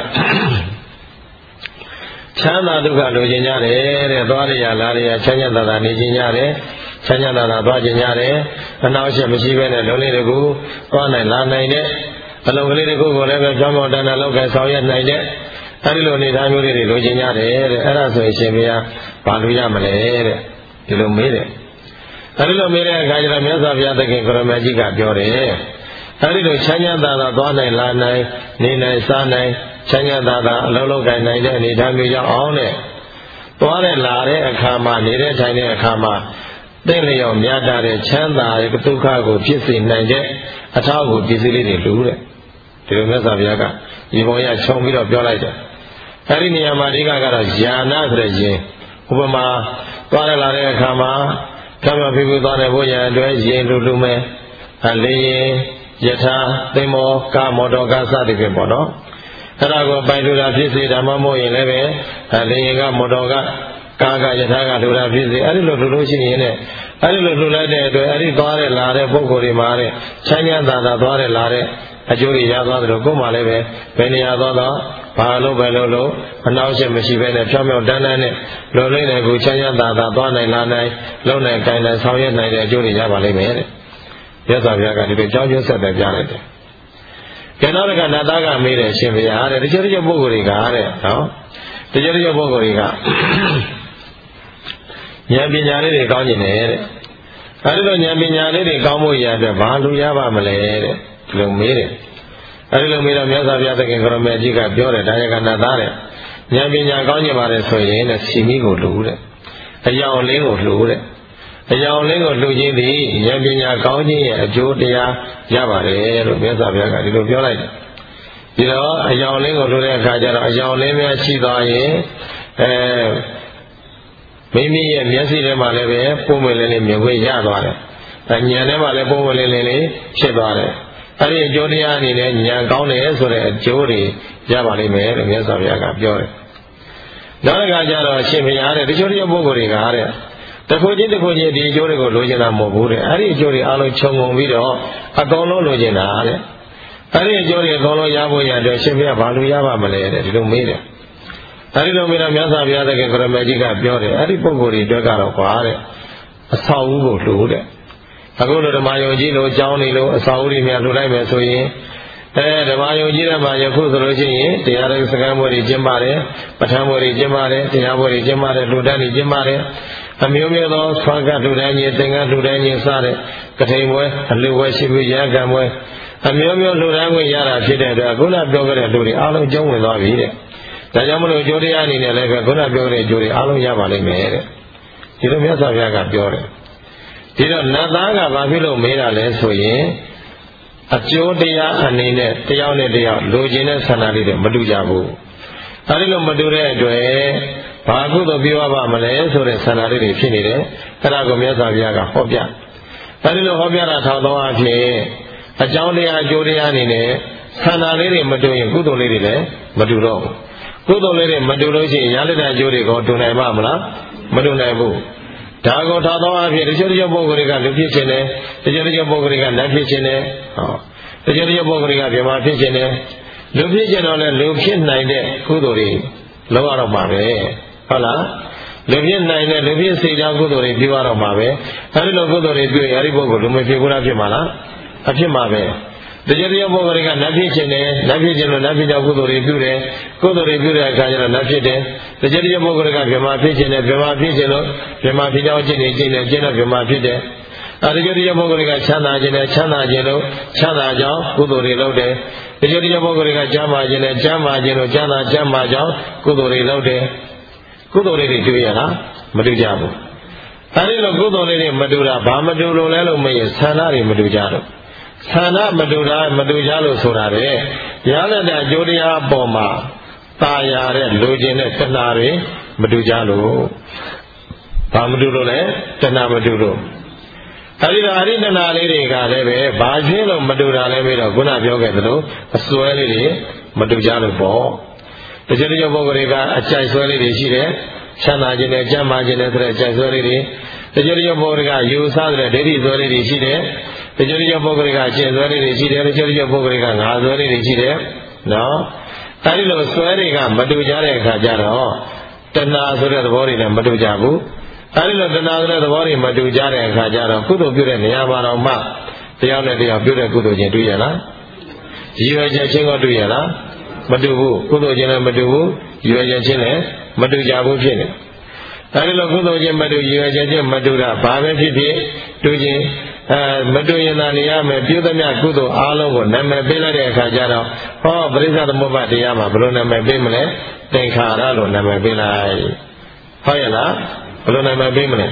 A: ချမ်းသာဒုက္ခလိုချင်ကြတယ်တဲ့သွားရရလာရချမ်းချမ်းသာသာနေချင်ကြတယ်ချမ်းချမ်းသာသာသွားချင်ကြတယ်အနောက်ရှက်မရှိဘဲနဲ့လုံးလေးတကူသွားနိုင်လာနိုင်တဲ့အလုံးကလေးတကူကိုလည်းပဲကြောင်းမောတန်တာလောက်ကဆောင်ရနိုင်တဲ့အဲဒီလိုအနေထားမျိုးလေးတွေလိုချင်ကြတယ်တဲ့အဲ့ဒါဆိုရင်ရှင်ဘုရားဘာလို့ရမလဲတဲ့ဒီလိုမေးတယ်အဲဒီလိုမေးတဲ့အခါကျတော့မြတ်စွာဘုရားသခင်ကိုရမကြီးကပြောတယ်အဲဒီလိုချမ်းချမ်းသာသာသွားနိုင်လာနိုင်နေနိုင်စားနိုင်ချမ်းချမ်းသာသာအလုံးလုံးကိုင်နိုင်တဲ့အနေအထားမျိုးရောက်အောင်တဲ့သွားတဲ့လာတဲ့အခါမှာနေတဲ့ထိုင်တဲ့အခါမှာသိလျော်မြတ်တဲ့ချမ်းသာတဲ့ဒုက္ခကိုဖြစ်စေနိုင်တဲ့အထောက်အကူပစ္စည်းလေးတွေလူတဲ့ဒီလိုမြတ်စွာဘုရားကဒီပုံရခြုံပြီးတော့ပြောလိုက်တယ်အဲဒီနေရာမှာအဓိကကတော့ယာနာဆိုတဲ့ယင်ဥပမာသွားရလာတဲ့အခါမှာကမ္ဘာဖိဖိသွားတဲ့ဘုရားအတွက်ယင်လူလူမဲ့အလေးရင်ယထာသိမောကာမောတော်ကာစသည်ဖြင့်ပေါ့နော်အဲ့ဒါကိုပိုင်လူတာဖြစ်စေဓမ္မမို့ရင်လည်းပဲအလေးရင်ကမောတော်ကကာကယထာကလူတာဖြစ်စေအဲ့ဒီလိုလူလို့ရှိရင်လည်းအဲ့ဒီလိုလူလိုက်တဲ့အတွက်အဲ့ဒီသွားတဲ့လာတဲ့ပုဂ္ဂိုလ်တွေမှာတဲ့ချမ်းသာသာသာသွားတဲ့လာတဲ့အကျိုးတွေရသွားတယ်လို့ကိုယ်မှလည်းပဲဘယ်နေရာသွားတော့ဘာလို့ပဲလို့လို့အနောက်ရှက်မရှိဘဲနဲ့ဖြောင်းဖြောင်းတန်းတန်းနဲ့လုံလိမ့်တဲ့ကိုချမ်းသာသာသွားနိုင်လာနိုင်လုံနိုင်ကိုင်နိုင်ဆောင်ရွက်နိုင်တဲ့အကျိုးတွေရပါလိမ့်မယ်တဲ့မြတ်စွာဘုရားကဒီလိုကြောင်းကျဆက်တယ်ပြလိုက်တယ်ကျန်တော့ကနတ်သားကမေးတယ်ရှင်ဘုရားတဲ့တချို့တချို့ပုဂ္ဂိုလ်တွေကတဲ့နော်တချို့တချို့ပုဂ္ဂိုလ်တွေကဉာဏ်ပညာလေးတွေကောင်းကျင်တယ်တဲ့အဲဒီလိုဉာဏ်ပညာလေးတွေကောင်းဖို့ရတဲ့ဘာလို့ရပါမလဲတဲ့ဒီလိုမေးတယ်အဲဒီလိုမေးတော့မြတ်စွာဘုရားသခင်ကိုရမေကြီးကပြောတယ်ဒါယကနတ်သားတဲ့ဉာဏ်ပညာကောင်းကျင်ပါတယ်ဆိုရင်တဲ့စီမီကိုလှူတဲ့အယောင်လင်းကိုလှူတဲ့အယောင်လင်းကိုလှူခြင်းသည်ဉာဏ်ပညာကောင်းခြင်းရဲ့အကျိုးတရားရပါတယ်လို့မြတ်စွာဘုရားကဒီလိုပြောလိုက်တယ်ဒီတော့အယောင်လင်းကိုလှူတဲ့အခါကျတော့အယောင်လင်းများရှိသွားရင်အဲမိမိရဲ့မျက်စိထဲမှာလည်းပဲပုံမလင်းလေးမြင်ခွင့်ရသွားတယ်။ဉာဏ်ထဲမှာလည်းပုံမလင်းလေးလေးဖြစ်သွားတယ်။အဲဒီအကျိုးတရားအနေနဲ့ဉာဏ်ကောင်းတယ်ဆိုတဲ့အကျိုးတွေရပါလိမ့်မယ်လို့မြတ်စွာဘုရားကပြောတယ်။နောက်တစ်ခါကျတော့ရှင်ဘုရားတဲ့တချို့တချို့ပုဂ္ဂိုလ်တွေကတဲ့တခုချင်းတခုချင်းဒီအကျိုးတွေကိုလိုချင်တာမဟုတ်ဘူးတဲ့။အဲဒီအကျိုးတွေအလုံးခြုံငုံပြီးတော့အကုန်လုံးလိုချင်တာတဲ့။အဲဒီအကျိုးတွေအကုန်လုံးရဖို့ရတဲ့ရှင်ဘုရားဘာလို့ရပါမလဲတဲ့ဒီလိုမေးတယ်။အဲဒီလိုမျိုးတော့မြတ်စွာဘုရားသခင်ကိုရမေကြီးကပြောတယ်အဲ့ဒီပုဂ္ဂိုလ်တွေအတွက်ကတော့ကွာတဲ့အဆောက်အဦကိုလှူတဲ့အခုလိုဓမ္မယုံကြီးလိုအကြောင်းတွေလိုအဆောက်အဦတွေများလှူလိုက်မယ်ဆိုရင်အဲဓမ္မယုံကြည်တဲ့မှာယခုဆိုလို့ရှိရင်တရားတော်စကားမွေတွေကျင်းပါတယ်ပဋ္ဌာန်းမွေတွေကျင်းပါတယ်တရားမွေတွေကျင်းပါတယ်လူတန်းတွေကျင်းပါတယ်အမျိုးမျိုးသောဆွမ်းကလူတန်းကြီးသင်္ကန်းလူတန်းကြီးစတဲ့ကထိန်မွေအလူဝဲရှိပြီးရဟကံမွေအမျိုးမျိုးလူတန်းဝင်ရတာဖြစ်တဲ့အတွက်ခုနပြောခဲ့တဲ့လူတွေအားလုံးကျုံးဝင်သွားပြီတဲ့ဒါကြောင့်မလို့ကြိုးတရားအနေနဲ့လည်းပဲခုနပြောတဲ့ကြိုးတွေအားလုံးရပါလိမ့်မယ်တဲ့ဒီလိုမြတ်စွာဘုရားကပြောတယ်ဒီတော့နတ်သားကဘာဖြစ်လို့မေးတာလဲဆိုရင်အကျိုးတရားအနေနဲ့တယောက်နဲ့တယောက်လိုချင်တဲ့ဆန္ဒလေးတွေမတူကြဘူးအဲဒီလိုမတူတဲ့အတွက်ဘာကုသိုလ်ပြုရပါမလဲဆိုတဲ့ဆန္ဒလေးတွေဖြစ်နေတယ်အဲဒါကိုမြတ်စွာဘုရားကဟောပြအဲဒီလိုဟောပြတာထောက်သောအဖြစ်အကြောင်းတရားအကျိုးတရားအနေနဲ့ဆန္ဒလေးတွေမတူရင်ကုသိုလ်လေးတွေလည်းမတူတော့ဘူးကုသိုလ်လေးတွေမတူလို့ရှိရင်ရလက်တဲ့အကျိုးတွေကိုတူနိုင်ပါမလားမတူနိုင်ဘူးဒါကိုထောက်သောအဖြစ်တချို့တချို့ပုဂ္ဂိုလ်တွေကလူဖြစ်ခြင်းနဲ့တချို့တချို့ပုဂ္ဂိုလ်တွေကနတ်ဖြစ်ခြင်းနဲ့ဟောတချို့တချို့ပုဂ္ဂိုလ်တွေကဗြဟ္မာဖြစ်ခြင်းနဲ့လူဖြစ်ခြင်းတော့လည်းလူဖြစ်နိုင်တဲ့ကုသိုလ်တွေလောက်ရတော့မှာပဲဟုတ်လားလူဖြစ်နိုင်တဲ့လူဖြစ်စေကြောင်းကုသိုလ်တွေပြုရတော့မှာပဲအဲဒီလိုကုသိုလ်တွေပြုရင်အဲဒီပုဂ္ဂိုလ်လူမဖြစ်ဘူးလားဖြစ်မှာလားအဖြစ်မှာပဲတချို့တချို့ပုဂ္ဂိုလ်တွေကနတ်ဖြစ်ခြင်းနဲ့နတ်ဖြစ်ခြင်းလို့နတ်ဖြစ်ကြောင်းကုသိုလ်တွေပြုတယ်ကုသိုလ်တွေပြုတဲ့အခါကျတော့နတ်ဖြစ်တယ်တချို့တချို့ပုဂ္ဂိုလ်တွေကဗြဟ္မာဖြစ်ခြင်းနဲ့ဗြဟ္မာဖြစ်ခြင်းလို့ဗြဟ္မာဖြစ်ကြောင်းကျင့်နေကျင့်နေကျင့်တော့ဗြဟ္မာဖြစ်တယ်အဲဒီတချို့ပုဂ္ဂိုလ်တွေကချမ်းသာခြင်းနဲ့ချမ်းသာခြင်းလို့ချမ်းသာကြောင်းကုသိုလ်တွေလုပ်တယ်တချို့တချို့ပုဂ္ဂိုလ်တွေကကျမ်းမာခြင်းနဲ့ကျမ်းမာခြင်းလို့ကျမ်းသာကျမ်းမာကြောင်းကုသိုလ်တွေလုပ်တယ်ကုသိုလ်တွေတွေ့ရလားမတွေ့ကြဘူးအဲဒီလိုကုသိုလ်တွေမတူတာဘာမတူလို့လဲလို့မရင်ဆန္ဒတွေမတူကြတော့ဆန္ဒမတူတာမတူကြလို့ဆိုတာလေရလက်တဲ့အကျိုးတရားအပေါ်မှာတာယာတဲ့လူချင်းတဲ့တဏှာတွေမတူကြလို့ဘာမတူလို့လဲတဏှာမတူလို့အဲဒီတော့အရိတနာလေးတွေကလည်းပဲဘာဖြစ်လို့မတူတာလဲပြီးတော့ခုနပြောခဲ့သလိုအစွဲလေးတွေမတူကြလို့ပေါ့တချို့တချို့ပုဂ္ဂိုလ်တွေကအကြိုက်ဆွဲလေးတွေရှိတယ်ချမ်းသာခြင်းနဲ့ကြမ်းမာခြင်းနဲ့ဆိုတဲ့အကြိုက်ဆွဲလေးတွေတချို့တချို့ပုဂ္ဂိုလ်တွေကယူဆတဲ့ဒိဋ္ဌိဆွဲလေးတွေရှိတယ်တချို့တချို့ပုဂ္ဂိုလ်တွေကကျင့်ဆွဲလေးတွေရှိတယ်တချို့တချို့ပုဂ္ဂိုလ်တွေကငါဆွဲလေးတွေရှိတယ်နော်အဲဒီလိုဆွဲတွေကမတူကြတဲ့အခါကျတော့တဏှာဆိုတဲ့သဘောတွေလည်းမတူကြဘူးအဲဒီလိုတဏှာဆိုတဲ့သဘောတွေမတူကြတဲ့အခါကျတော့ကုသိုလ်ပြုတဲ့နေရာမှာတော့မှတရားနဲ့တရားပြုတဲ့ကုသိုလ်ချင်းတွေ့ရလားရည်ရွယ်ချက်ချင်းကတွေ့ရလားမတူဘူးကုသိုလ်ချင်းလည်းမတူဘူးရည်ရွယ်ချက်ချင်းလည်းမတူကြဘူးဖြစ်နေအဲဒီလိုကုသိုလ်ချင်းမတူရည်ရွယ်ချက်ချင်းမတူတာဘာပဲဖြစ်ဖြစ်တူချင်းအဲမတူရင်သာနေရမယ်ပြုသမျှကုသိုလ်အားလုံးကိုနာမည်ပေးလိုက်တဲ့အခါကျတော့ဟောပရိစ္ဆသမုပ္ပါတရားမှာဘယ်လိုနာမည်ပေးမလဲသင်္ခါရလို့နာမည်ပေးလိုက်ဟုတ်ရဲ့လားဘယ်လိုနာမည်ပေးမလဲ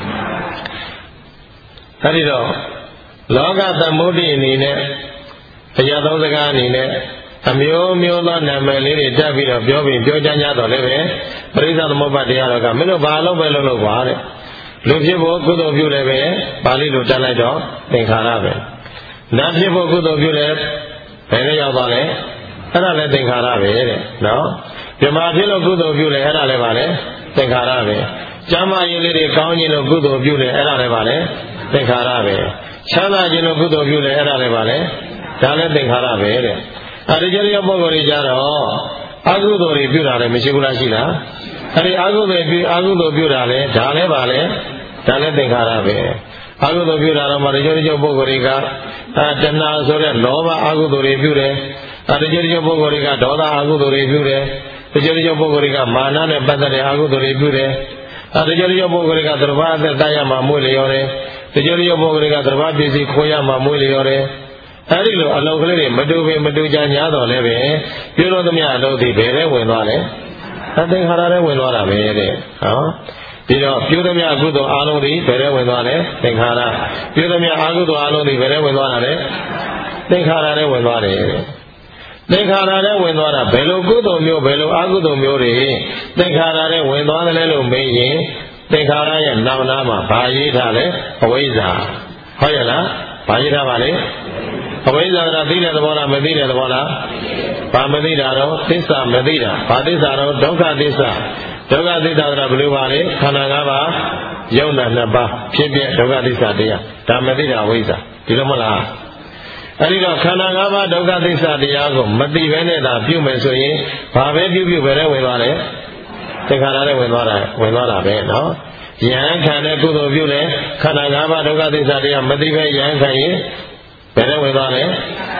A: အဲဒီတော့လောကသမုဒ္ဒိအနေနဲ့တရားသုံးစကားအနေနဲ့အမျိုးမျိုးသောနာမည်လေးတွေတက်ပြီးတော့ပြောပြီးပြောကြကြတော့လည်းပဲပရိစ္ဆသမုပ္ပါတရားတော်ကမင်းတို့ဘာလို့ပဲလုပ်လို့ပါတဲ့လူဖြစ်ဖို့ကုသိုလ်ပြုလည်းပဲပါဠိလိုတက်လိုက်တော့သင်္ခါရပဲနတ်ဖြစ်ဖို့ကုသိုလ်ပြုလည်းဘယ်နဲ့ရောက်သွားလဲအဲ့ဒါလည်းသင်္ခါရပဲတဲ့နော်ဗြဟ္မာဖြစ်လို့ကုသိုလ်ပြုလည်းအဲ့ဒါလည်းပါလေသင်္ခါရပဲကျမ်းမာရေးလေးတွေကောင်းခြင်းလို့ကုသိုလ်ပြုလည်းအဲ့ဒါလည်းပါလေသင်္ခါရပဲချမ်းသာခြင်းလို့ကုသိုလ်ပြုလည်းအဲ့ဒါလည်းပါလေဒါလည်းသင်္ခါရပဲတဲ့အဲဒီကျတဲ့ပုဂ္ဂိုလ်တွေကြတော့အကုသိုလ်တွေပြုတာလည်းမရှိဘူးလားရှိလားအဲဒီအကုသိုလ်ပြုအကုသိုလ်ပြုတာလည်းဒါလည်းပါလေဒါလည်းသင်္ခါရပဲအကုသိုလ်ပြုတာတော့မှတချို့တချို့ပုဂ္ဂိုလ်တွေကအဲတဏှာဆိုတဲ့လောဘအကုသိုလ်တွေပြုတယ်အဲတချို့တချို့ပုဂ္ဂိုလ်တွေကဒေါသအကုသိုလ်တွေပြုတယ်တချို့တချို့ပုဂ္ဂိုလ်တွေကမာနနဲ့ပတ်သက်တဲ့အကုသိုလ်တွေပြုတယ်အဲတချို့တချို့ပုဂ္ဂိုလ်တွေကသရဘာအသက်တရမှာမွေးလျော်တယ်တချို့တချို့ပုဂ္ဂိုလ်တွေကသရဘာပစ္စည်းခိုးရမှာမွေးလျော်တယ်အဲဒီလိုအလုံးကလေးတွေမတူပင်မတူကြညာတော့လည်းပဲပြုလို့သမျှအလုံးဒီဘယ်ထဲဝင်သွားလဲအသင်္ခါရထဲဝင်သွားတာပဲတဲ့ဟောဒီတော့ပြုသမျှအကုသိုလ်အားလုံးဒီဘယ်ထဲဝင်သွားလဲသင်္ခါရပြုသမျှအကုသိုလ်အားလုံးဒီဘယ်ထဲဝင်သွားတာလဲသင်္ခါရထဲဝင်သွားတယ်တဲ့သင်္ခါရထဲဝင်သွားတာဘယ်လိုကုသိုလ်မျိုးဘယ်လိုအကုသိုလ်မျိုးတွေသင်္ခါရထဲဝင်သွားတယ်လို့မေးရင်သင်္ခါရရဲ့နောက်နားမှာဘာရေးထားလဲအဝိဇ္ဇာဟုတ်ရဲ့လားဘာရေးထားပါလဲအဝိဇ္ဇာကသိတဲ့သဘောလားမသိတဲ့သဘောလားဘာမသိတာတော့သစ္စာမသိတာဘာသစ္စာတော့ဒုက္ခသစ္စာဒုက္ခသစ္စာကဘယ်လိုပါလဲခန္ဓာ၅ပါးယုံနာနှစ်ပါးဖြစ်ပြဒုက္ခသစ္စာတရားဒါမသိတာအဝိဇ္ဇာဒီလိုမလားအဲဒီတော့ခန္ဓာ၅ပါးဒုက္ခသစ္စာတရားကိုမသိဘဲနဲ့သာပြုမယ်ဆိုရင်ဘာပဲပြုပြုပဲလဲဝင်သွားတယ်သင်္ခါရနဲ့ဝင်သွားတာဝင်သွားတာပဲနော်ယဟန်ခံတဲ့ကုသိုလ်ပြုလဲခန္ဓာ၅ပါးဒုက္ခသစ္စာတရားမသိဘဲယဟန်ခံရင်ဘယ်နဲ့ဝင်သွားလဲ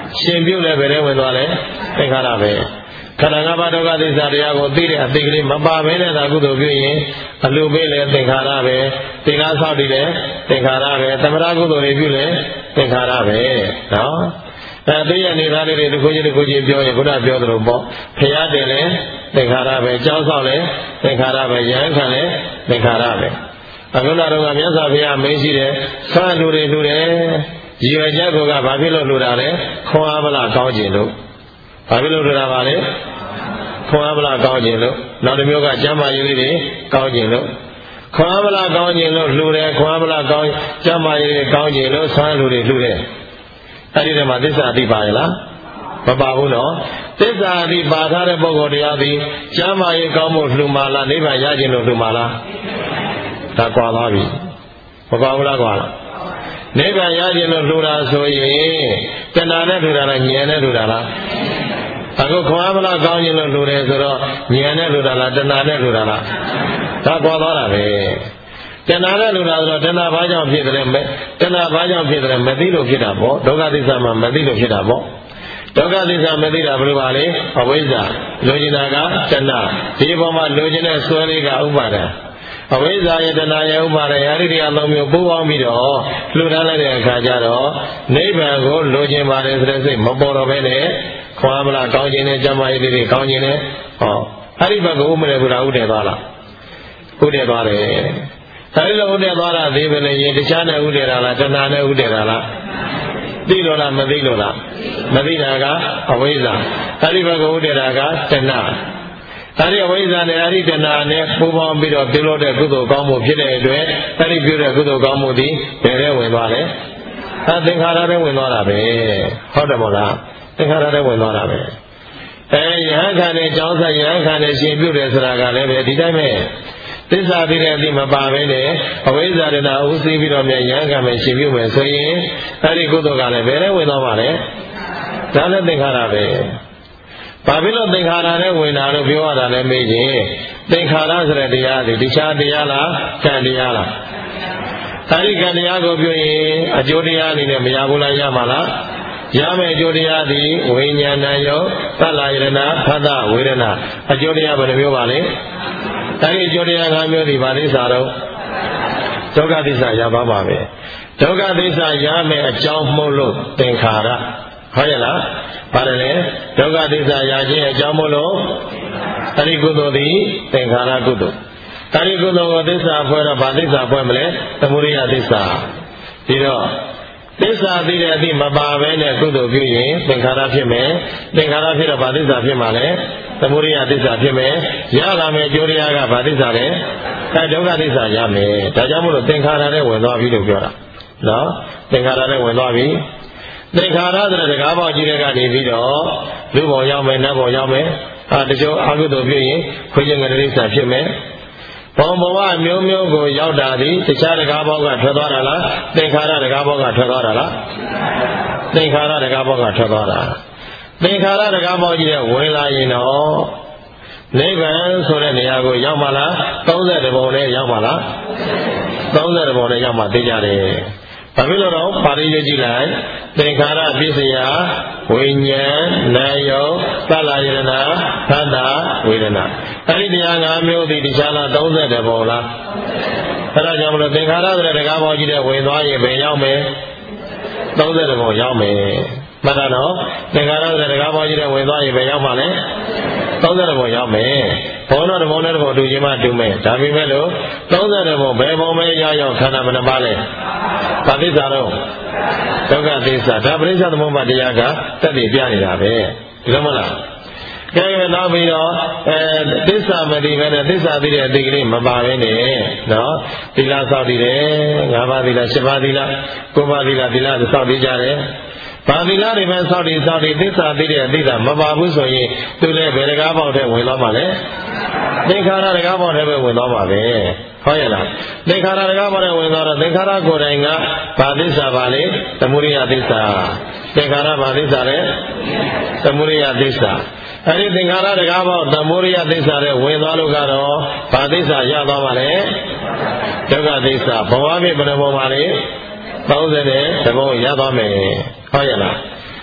A: ရှင်ပြုလည်းဘယ်နဲ့ဝင်သွားလဲသင်္ခါရပဲခန္ဓာ၅ပါးဒုက္ခသစ္စာတရားကိုသိတဲ့အသိကလေးမပါဘဲနဲ့သာကုသိုလ်ပြုရင်အလိုပေးလည်းသင်္ခါရပဲသင်္ခါဆောက်တည်လည်းသင်္ခါရပဲသမထကုသိုလ်တွေပြုလည်းသင်္ခါရပဲနော်အဲသိရနေသားလေးတွေတစ်ခုချင်းတစ်ခုချင်းပြောရင်ခုနပြောသလိုပေါ့ဖျားတယ်လည်းသင်္ခါရပဲကြောင်းဆောက်လည်းသင်္ခါရပဲယဟန်ခံလည်းသင်္ခါရပဲအခုလာတော့ကမြတ်စွာဘုရားမင်းရှိတယ်ဆန်းလူတွေလူတယ်ရည်ရွယ်ချက်ကဘာဖြစ်လို့လူတာလဲခွန်အားမလားကောင်းခြင်းလို့ဘာဖြစ်လို့လူတာပါလဲခွန်အားမလားကောင်းခြင်းလို့နောက်တစ်မျိုးကကျမ်းမာရေးလေးတွေကောင်းခြင်းလို့ခွန်အားမလားကောင်းခြင်းလို့လူတယ်ခွန်အားမလားကောင်းကျမ်းမာရေးတွေကောင်းခြင်းလို့ဆန်းလူတွေလူတယ်အဲ့ဒီတည်းမှာသစ္စာအတိပါရလားမပါဘူးနော်သစ္စာအတိပါထားတဲ့ပုဂ္ဂိုလ်တရားသည်ကျမ်းမာရေးကောင်းမှုလှူမာလားနိဗ္ဗာန်ရခြင်းလို့လှူမာလားဒါကွာသွားပြီမပါဘူးလားကွာလားနိဗ္ဗာန်ရခြင်းလို့လှူတာဆိုရင်တဏှာနဲ့လှူတာလားဉာဏ်နဲ့လှူတာလားအခုခွန်အားမလားကောင်းခြင်းလို့လှူတယ်ဆိုတော့ဉာဏ်နဲ့လှူတာလားတဏှာနဲ့လှူတာလားဒါကွာသွားတာပဲတဏှာနဲ့လှူတာဆိုတော့တဏှာဘာကြောင့်ဖြစ်တယ်လဲတဏှာဘာကြောင့်ဖြစ်တယ်လဲမသိလို့ဖြစ်တာပေါ့ဒုက္ခသစ္စာမှာမသိလို့ဖြစ်တာပေါ့ဒုက္ခသစ္စာမသိတာဘယ်လိုပါလဲအဝိဇ္ဇာလိုချင်တာကတဏှာဒီပေါ်မှာလိုချင်တဲ့ဆွဲလေးကဥပါဒံအဝိဇ္ဇာယတနာယဥပါဒယာရိတရားသုံးမျိုးပူးပေါင်းပြီးတော့လှူဒါန်းလိုက်တဲ့အခါကျတော့နိဗ္ဗာန်ကိုလိုချင်ပါတယ်ဆိုတဲ့စိတ်မပေါ်တော့ဘဲနဲ့ခွန်အားမလားကောင်းခြင်းနဲ့ကျမ်းမာရေးတွေကောင်းခြင်းနဲ့ဟောအဲ့ဒီဘက်ကဥမရေဘုရားဥတည်သွားလားဥတည်သွားတယ်အဲဒီလိုဥတည်သွားတာသေးပဲလေရင်တခြားနဲ့ဥတည်တာလားတဏှာနဲ့ဥတည်တာလားသိလို့လားမသိလို့လားမသိတာကအဝိဇ္ဇာအဲဒီဘက်ကဥတည်တာကတဏှာအဲဒီအဝိဇ္ဇာနဲ့အဲဒီတဏှာနဲ့ပူးပေါင်းပြီးတော့ပြုလို့တဲ့ကုသိုလ်ကောင်းမှုဖြစ်တဲ့အတွက်အဲဒီပြုတဲ့ကုသိုလ်ကောင်းမှုသည်ဘယ်ထဲဝင်သွားလဲအဲသင်္ခါရထဲဝင်သွားတာပဲဟုတ်တယ်မို့လားသင်္ခါရထဲဝင်သွားတာပဲအဲယဟန်ခံနဲ့ကြောင်းဆက်ယဟန်ခံနဲ့ရှင်ပြုတယ်ဆိုတာကလည်းပဲဒီတိုင်းပဲသစ္စာသိတဲ့အတိမပါဘဲနဲ့အဝိဇ္ဇာတဏှာဥသိပြီးတော့မြန်ယဟန်ခံနဲ့ရှင်ပြုမယ်ဆိုရင်အဲဒီကုသိုလ်ကလည်းဘယ်ထဲဝင်သွားပါလဲဒါလည်းသင်္ခါရပဲဘာဖြစ်လို့သင်္ခါရနဲ့ဝင်တာလို့ပြောရတာလဲမေးရင်သင်္ခါရဆိုတဲ့တရားဒီတရားတရားလားကံတရားလားအဲဒီကံတရားကိုပြောရင်အကျိုးတရားအနေနဲ့မရဘူးလားရမှာလားရမယ်အကျိုးတရားသည်ဝိညာဏယောသလယရဏဖသဝေဒနာအကျိုးတရားဘယ်နှမျိုးပါလဲအဲဒီအကျိုးတရား၅မျိုးဒီပါဠိစာတော့ဒုက္ခသစ္စာရပါပါပဲဒုက္ခသစ္စာရမယ်အကြောင်းမှုလို့သင်္ခါရဟုတ်ရဲ့လားပါတယ်လေဒုက္ခသစ္စာရခြင်းအကြောင်းမို့လို့အဲဒီကုသိုလ်သည်သင်္ခါရကုသိုလ်အဲဒီကုသိုလ်ကိုသစ္စာဖွဲ့တော့ဘာသစ္စာဖွဲ့မလဲသမုဒိယသစ္စာဒီတော့သစ္စာသိတဲ့အသည့်မပါဘဲနဲ့ကုသိုလ်ပြုရင်သင်္ခါရဖြစ်မယ်သင်္ခါရဖြစ်တော့ဘာသစ္စာဖြစ်မှာလဲသမုဒိယသစ္စာဖြစ်မယ်ရလာမယ်အကျိုးတရားကဘာသစ္စာလဲအဲဒုက္ခသစ္စာရမယ်ဒါကြောင့်မို့လို့သင်္ခါရနဲ့ဝင်သွားပြီလို့ပြောတာနော်သင်္ခါရနဲ့ဝင်သွားပြီသင်္ခါရဆိုတဲ့တကားပေါက်ကြီးတွေကနေပြီးတော့လူဘုံရောက်မယ်နတ်ဘုံရောက်မယ်အာတချို့အကုသိုလ်ပြုရင်ခွေးကျင်ကတိစ္ဆာဖြစ်မယ်ဘုံဘဝမျိုးမျိုးကိုရောက်တာဒီတခြားတကားပေါက်ကထွက်သွားတာလားသင်္ခါရတကားပေါက်ကထွက်သွားတာလားသင်္ခါရတကားပေါက်ကထွက်သွားတာသင်္ခါရတကားပေါက်ကြီးတွေဝင်လာရင်တော့နိဗ္ဗာန်ဆိုတဲ့နေရာကိုရောက်မှလားသုံးဆယ်ဘုံနဲ့ရောက်မှလားသုံးဆယ်ဘုံနဲ့ရောက်မှသိကြတယ်ဘာဖြစ်လို့တော့ပါဠိရွတ်ကြည့်လိုက်သင်္ခါရပစ္စယဝိညာဉ်နာယောသလယရဏသတ္တဝေဒနာအဲဒီတရား၅မျိုးဒီတခြားလားသုံးဆယ်ဘုံလားအဲဒါကြောင့်မလို့သင်္ခါရဆိုတဲ့တကားပေါက်ကြီးတဲ့ဝင်သွားရင်ဘယ်ရောက်မယ်သုံးဆယ်ဘုံရောက်မယ်မှတ်တာနော်သင်္ခါရဆိုတဲ့တကားပေါက်ကြီးတဲ့ဝင်သွားရင်ဘယ်ရောက်မှလဲသုံးဆယ်ဘုံရောက်မယ်ဘုံတော့တဘုံနဲ့တဘုံတူချင်းမှတူမယ်ဒါပေမဲ့လို့သုံးဆယ်ဘုံဘယ်ဘုံပဲရရောက်ခန္ဓာမနှပါလဲဘာသစ္စာတော့ဒုက္ခသစ္စာဒါပရိစ္ဆေသမုပ္ပါတရားကတက်တည်ပြနေတာပဲဒီလိုမလားကဲနောက်ပြီးတော့အဲသစ္စာမသိပဲနဲ့သစ္စာသိတဲ့အတိတ်ကလေးမပါဘဲနဲ့နော်သီလစောင့်တည်တယ်၅ပါးသီလ၈ပါးသီလ၉ပါးသီလသီလစောင့်တည်ကြတယ်ဘာသီလတွေပဲစောင့်တည်စောင့်တည်သစ္စာသိတဲ့အတိတ်ကမပါဘူးဆိုရင်သူလည်းဘယ်တကားပေါက်ထဲဝင်သွားမှာလဲသင်္ခါရတကားပေါက်ထဲပဲဝင်သွားမှာပဲဟုတ်ရဲ့လားသင်္ခါရတကားပေါက်ထဲဝင်သွားတော့သင်္ခါရကိုယ်တိုင်ကဘာသစ္စာပါလဲသမုဒိယသစ္စာသင်္ခါရဘာသစ္စာလဲသမုဒိယသစ္စာအဲဒီသင်္ခါရတကားပေါက်သမုဒိယသစ္စာနဲ့ဝင်သွားလို့ကတော့ဘာသစ္စာရသွားပါလဲဒုက္ခသစ္စာဘဝပြည့်ဘယ်လိုပေါ်ပါလဲသုံးဆယ်နဲ့တဘုံရသွားမယ်ဟုတ်ရဲ့လား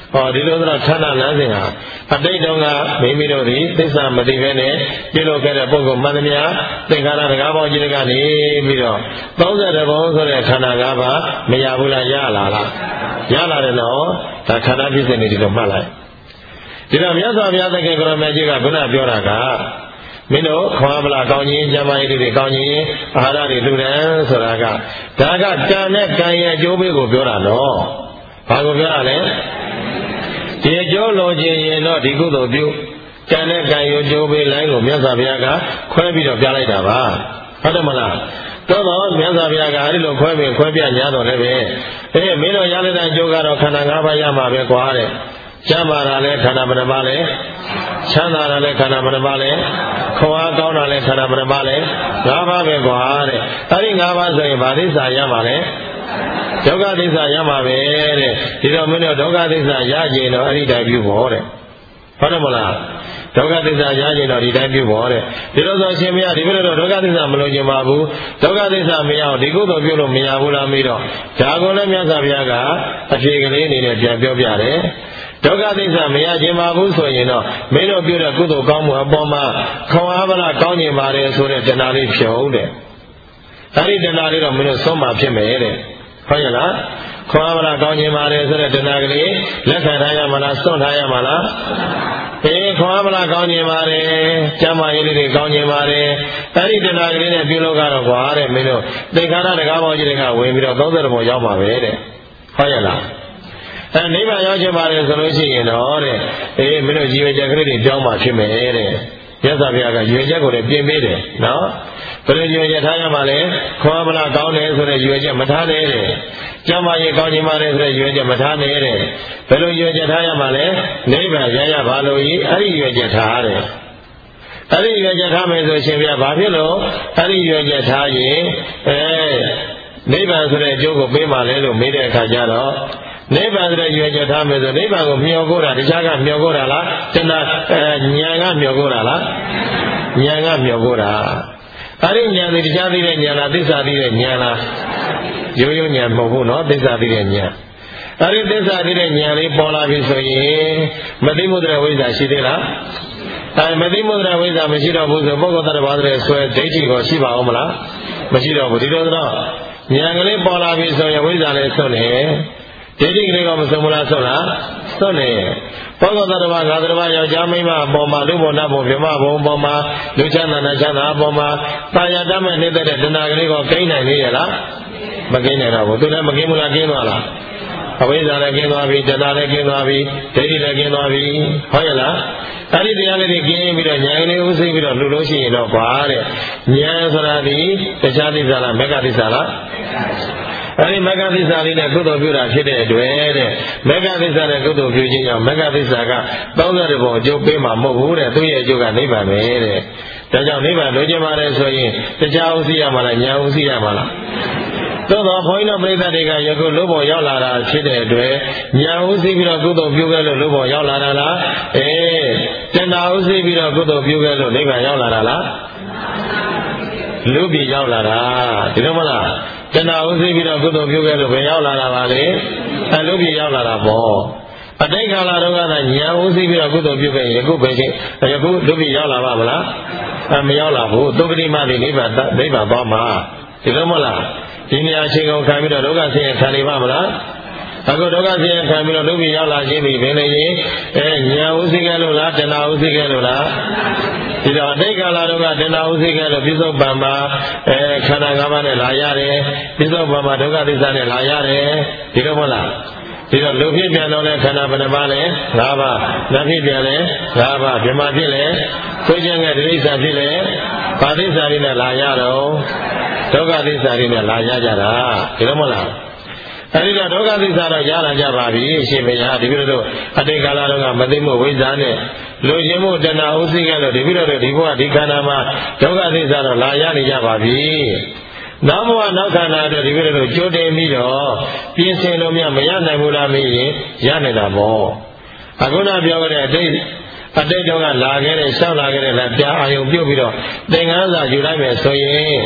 A: ဟောဒီလိုဆိုတော့ခန္ဓာလမ်းစဉ်ဟာအတိတ်တုန်းကမိမိတို့ဒီသစ္စာမသိဘဲနဲ့ပြုလုပ်ခဲ့တဲ့ပုဂ္ဂိုလ်မှန်သမျှသင်္ခါရတကားပေါင်းကြီးတွေကနေပြီးတော့သုံးဆယ်တဘုံဆိုတဲ့ခန္ဓာ၅ပါးမရဘူးလားရလာလားရလာတယ်နော်ဒါခန္ဓာဖြစ်စဉ်တွေဒီလိုမှတ်လိုက်ဒီတော့မြတ်စွာဘုရားသခင်ကိုရမေကြီးကခုနပြောတာကမင်းတို့ခွာမလားကောင်းကြီးကျမ်းမာရေးတွေကောင်းကြီးအာဟာရတွေလူတယ်ဆိုတာကဒါကကံနဲ့ကံရဲ့အကျိုးပေးကိုပြောတာနော်ဘာကိုပြောတာလဲဒီအကျိုးလိုချင်ရင်တော့ဒီကုသိုလ်ပြုကံနဲ့ကံရဲ့အကျိုးပေးလိုင်းကိုမြတ်စွာဘုရားကခွဲပြီးတော့ပြလိုက်တာပါဟုတ်တယ်မလားသို့တော့မြတ်စွာဘုရားကအဲဒီလိုခွဲပြီးခွဲပြညာတော့လည်းပဲအေးမင်းတို့ရလိုက်တဲ့အကျိုးကတော့ခန္ဓာ၅ပါးရမှာပဲကွာတဲ့ချမ်းသာတာလည်းခန္ဓာဘယ်နှပါးလဲချမ်းသာတာလည်းခန္ဓာဘယ်နှပါးလဲခွန်အားကောင်းတာလည်းခန္ဓာဘယ်နှပါးလဲ၅ပါးပဲကွာတဲ့အဲဒီ၅ပါးဆိုရင်ဗာသစ္စာရမှာလဲဒုက္ခသစ္စာရမှာပဲတဲ့ဒီတော့မင်းတို့ဒုက္ခသစ္စာရကြရင်တော့အဲ့ဒီတိုင်းပြုဖို့တဲ့ဟုတ်တယ်မလားဒုက္ခသစ္စာရကြရင်တော့ဒီတိုင်းပြုဖို့တဲ့ဒီလိုဆိုရှင်မရဒီဘက်တော့ဒုက္ခသစ္စာမလို့ကျင်ပါဘူးဒုက္ခသစ္စာမရအောင်ဒီကုသိုလ်ပြုလို့မရဘူးလားမေးတော့ဒါကိုလည်းမြတ်စွာဘုရားကအဖြေကလေးအနေနဲ့ပြန်ပြောပြတယ်ဒုက္ခသစ္စာမရခြင်းပါဘူးဆိုရင်တော့မင်းတို့ပြုတဲ့ကုသိုလ်ကောင်းမှုအပေါ်မှာခွန်အားဗလာကောင်းကျင်ပါတယ်ဆိုတဲ့တဏှာလေးဖြုံးတဲ့အဲဒီတဏှာလေးတော့မင်းတို့ဆုံးမဖြစ်မယ်တဲ့ဟုတ်ရလားခွန်အားဗလာကောင်းကျင်ပါတယ်ဆိုတဲ့တဏှာကလေးလက်ခံထားရမလားစွန့်ထားရမလားအေးခွန်အားဗလာကောင်းကျင်ပါတယ်ကျမ်းမာရေးလေးတွေကောင်းကျင်ပါတယ်အဲဒီတဏှာကလေးနဲ့ပြုလို့ကတော့ကွာတဲ့မင်းတို့သင်္ခါရတကားပေါင်းကြီးတွေကဝင်ပြီးတော့သုံးဆယ်ဘုံရောက်ပါပဲတဲ့ဟုတ်ရလားအဲနိဗ္ဗာန်ရောက်ချင်ပါတယ်ဆိုလို့ရှိရင်တော့တဲ့အေးမင်းတို့ရည်ရွယ်ချက်ကလေးတွေကြောင်းမှဖြစ်မယ်တဲ့မြတ်စွာဘုရားကရည်ရွယ်ချက်ကိုလည်းပြင်ပေးတယ်နော်ဘယ်လိုရည်ရွယ်ချက်ထားရမှာလဲခွန်အားဗလာကောင်းတယ်ဆိုတဲ့ရည်ရွယ်ချက်မထားနဲ့တဲ့ကျမ်းမာရေးကောင်းခြင်းပါတယ်ဆိုတဲ့ရည်ရွယ်ချက်မထားနဲ့တဲ့ဘယ်လိုရည်ရွယ်ချက်ထားရမှာလဲနိဗ္ဗာန်ရရပါလို့ဤအဲ့ဒီရည်ရွယ်ချက်ထားတယ်အဲ့ဒီရည်ရွယ်ချက်ထားမယ်ဆိုရှင်ဘုရားဘာဖြစ်လို့အဲ့ဒီရည်ရွယ်ချက်ထားရင်အဲနိဗ္ဗာန်ဆိုတဲ့အကျိုးကိုပေးမှလဲလို့မေးတဲ့အခါကျတော့နိဗ္ဗာန်ဆိုတဲ့ရည်ရွယ်ချက်ထားမယ်ဆိုနိဗ္ဗာန်ကိုမျှော်ကိုးတာတခြားကမျှော်ကိုးတာလားတဏှာဉာဏ်ကမျှော်ကိုးတာလားဉာဏ်ကမျှော်ကိုးတာအဲ့ဒီဉာဏ်တွေတခြားသိတဲ့ဉာဏ်လားသစ္စာသိတဲ့ဉာဏ်လားရိုးရိုးဉာဏ်မဟုတ်ဘူးနော်သစ္စာသိတဲ့ဉာဏ်အဲ့ဒီသစ္စာသိတဲ့ဉာဏ်လေးပေါ်လာပြီဆိုရင်မသိမှုတဲ့ဝိဇ္ဇာရှိသေးလားအဲမသိမှုတဲ့ဝိဇ္ဇာမရှိတော့ဘူးဆိုပုဂ္ဂိုလ်သတ္တဝါတွေဆွဲဒိဋ္ဌိကိုရှိပါအောင်မလားမရှိတော့ဘူးဒီလိုဆိုတော့ဉာဏ်ကလေးပေါ်လာပြီဆိုရင်ဝိဇ္ဇာလေးဆွနေဒိဋ္ဌိကလေးကမဆုံးမလားဆွလားဆွနေပုဂ္ဂိုလ်သတ္တဝါငါသတ္တဝါယောက်ျားမိန်းမအပေါ်မှာလူဘုံနတ်ဘုံဗြဟ္မဘုံအပေါ်မှာလူချမ်းသာနတ်ချမ်းသာအပေါ်မှာတာယာတတ်မဲ့နေတဲ့တဏှာကလေးကိုကိန်းနိုင်နေရလားမကိန်းနိုင်တော့ဘူးသူလည်းမကိန်းဘူးလားကိန်းသွားလားအဝိဇ္ဇာလည်းကိန်းသွားပြီတဏှာလည်းကိန်းသွားပြီဒိဋ္ဌိလည်းကိန်းသွားပြီဟုတ်ရဲ့လားအဲ့ဒီတရားလေးတွေกินပြီးတော့ဉာဏ်လေးဥသိပြီးတော့လှူလို့ရှိရင်တော့ကွာတဲ့ဉာဏ်ဆိုတာဒီတရားသစ္စာလားမဂ္ဂသစ္စာလားအဲဒီမဂ္ဂသစ္စာလေးနဲ့ကုသိုလ်ပြုတာဖြစ်တဲ့အတွက်တဲ့မဂ္ဂသစ္စာနဲ့ကုသိုလ်ပြုခြင်းကြောင့်မဂ္ဂသစ္စာကသုံးဆယ်ဘုံအကျိုးပေးမှာမဟုတ်ဘူးတဲ့သူ့ရဲ့အကျိုးကနိဗ္ဗာန်ပဲတဲ့ဒါကြောင့်နိဗ္ဗာန်လိုချင်ပါတယ်ဆိုရင်တရားဥသိရမှာလားဉာဏ်ဥသိရမှာလားသို့တော့ဘုန်းကြီးတို့ပြိဿတွေကယခုလူဘုံရောက်လာတာဖြစ်တဲ့အတွက်ဉာဏ်ဥသိပြီးတော့ကုသိုလ်ပြုခဲ့လို့လူဘုံရောက်လာတာလားအေးတဏှာဥသိပြီးတော့ကုသိုလ်ပြုခဲ့လို့နိဗ္ဗာန်ရောက်လာတာလားလူပြည်ရောက်လာတာဒီလိုမလားတဏှာဥသိပြီးတော့ကုသိုလ်ပြုခဲ့လို့ဘယ်ရောက်လာတာပါလဲအလူပြည်ရောက်လာတာပေါ့အတိတ်ကာလတုန်းကသာဉာဏ်ဥသိပြီးတော့ကုသိုလ်ပြုခဲ့ရင်ယခုပဲချင်းယခုလူပြည်ရောက်လာပါမလားအမရောက်လာဘူးသုဂတိမတိနိဗ္ဗာန်နိဗ္ဗာန်သွားမှာဒီလိုမလားဒီနေရာချိန်ကုန်ခံပြီးတော့ဒုက္ခဆင်းရဲခံနေပါမလားအခုဒုက္ခဆင်းရဲခံပြီးတော့လူပြည်ရောက်လာခြင်းဒီဘယ်နေရင်အဲဉာဏ်ဥသိခဲ့လို့လားတဏှာဥသိခဲ့လို့လားဒီတော့အတိတ်ကာလတုန်းကတဏှာဥသိခဲ့လို့ပြစ္ဆုတ်ပံမှာအဲခန္ဓာ၅ပါးနဲ့လာရတယ်ပြစ္ဆုတ်ပံမှာဒုက္ခသစ္စာနဲ့လာရတယ်ဒီလိုမဟုတ်လားဒီတော့လူဖြစ်ပြန်တော့လဲခန္ဓာဘယ်နှပါးလဲ၅ပါးနတ်ဖြစ်ပြန်လဲ၅ပါးဗြဟ္မာဖြစ်လဲခွေးချင်းကတိဋ္ဌာဖြစ်လဲဘာသစ္စာတွေနဲ့လာရတော့ဒုက္ခသစ္စာတွေနဲ့လာရကြတာဒီလိုမဟုတ်လားအဲဒီတော့ဒုက္ခသစ္စာတော့ရလာကြပါပြီရှင်ဘုရားဒီလိုတော့အတိတ်ကာလတုန်းကမသိမှုဝိဇ္ဇာနဲ့လူချင်းမှုတဏှာဥသိခဲ့လို့ဒီလိုတော့ဒီဘဝဒီခန္ဓာမှာဒုက္ခသစ္စာတော့လာရနေကြပါပြီနောက်ဘဝနောက်ခန္ဓာတော့ဒီလိုတော့ကြိုးတင်ပြီးတော့ပြင်ဆင်လို့မြမရနိုင်ဘူးလားမေးရင်ရနိုင်တာပေါ့အခုနပြောခဲ့တဲ့အတိတ်အတိတ်တုန်းကလာခဲ့တဲ့ရှောက်လာခဲ့တဲ့လက်ပြာအာယုံပြုတ်ပြီးတော့သင်္ကန်းစာယူလိုက်မယ်ဆိုရင်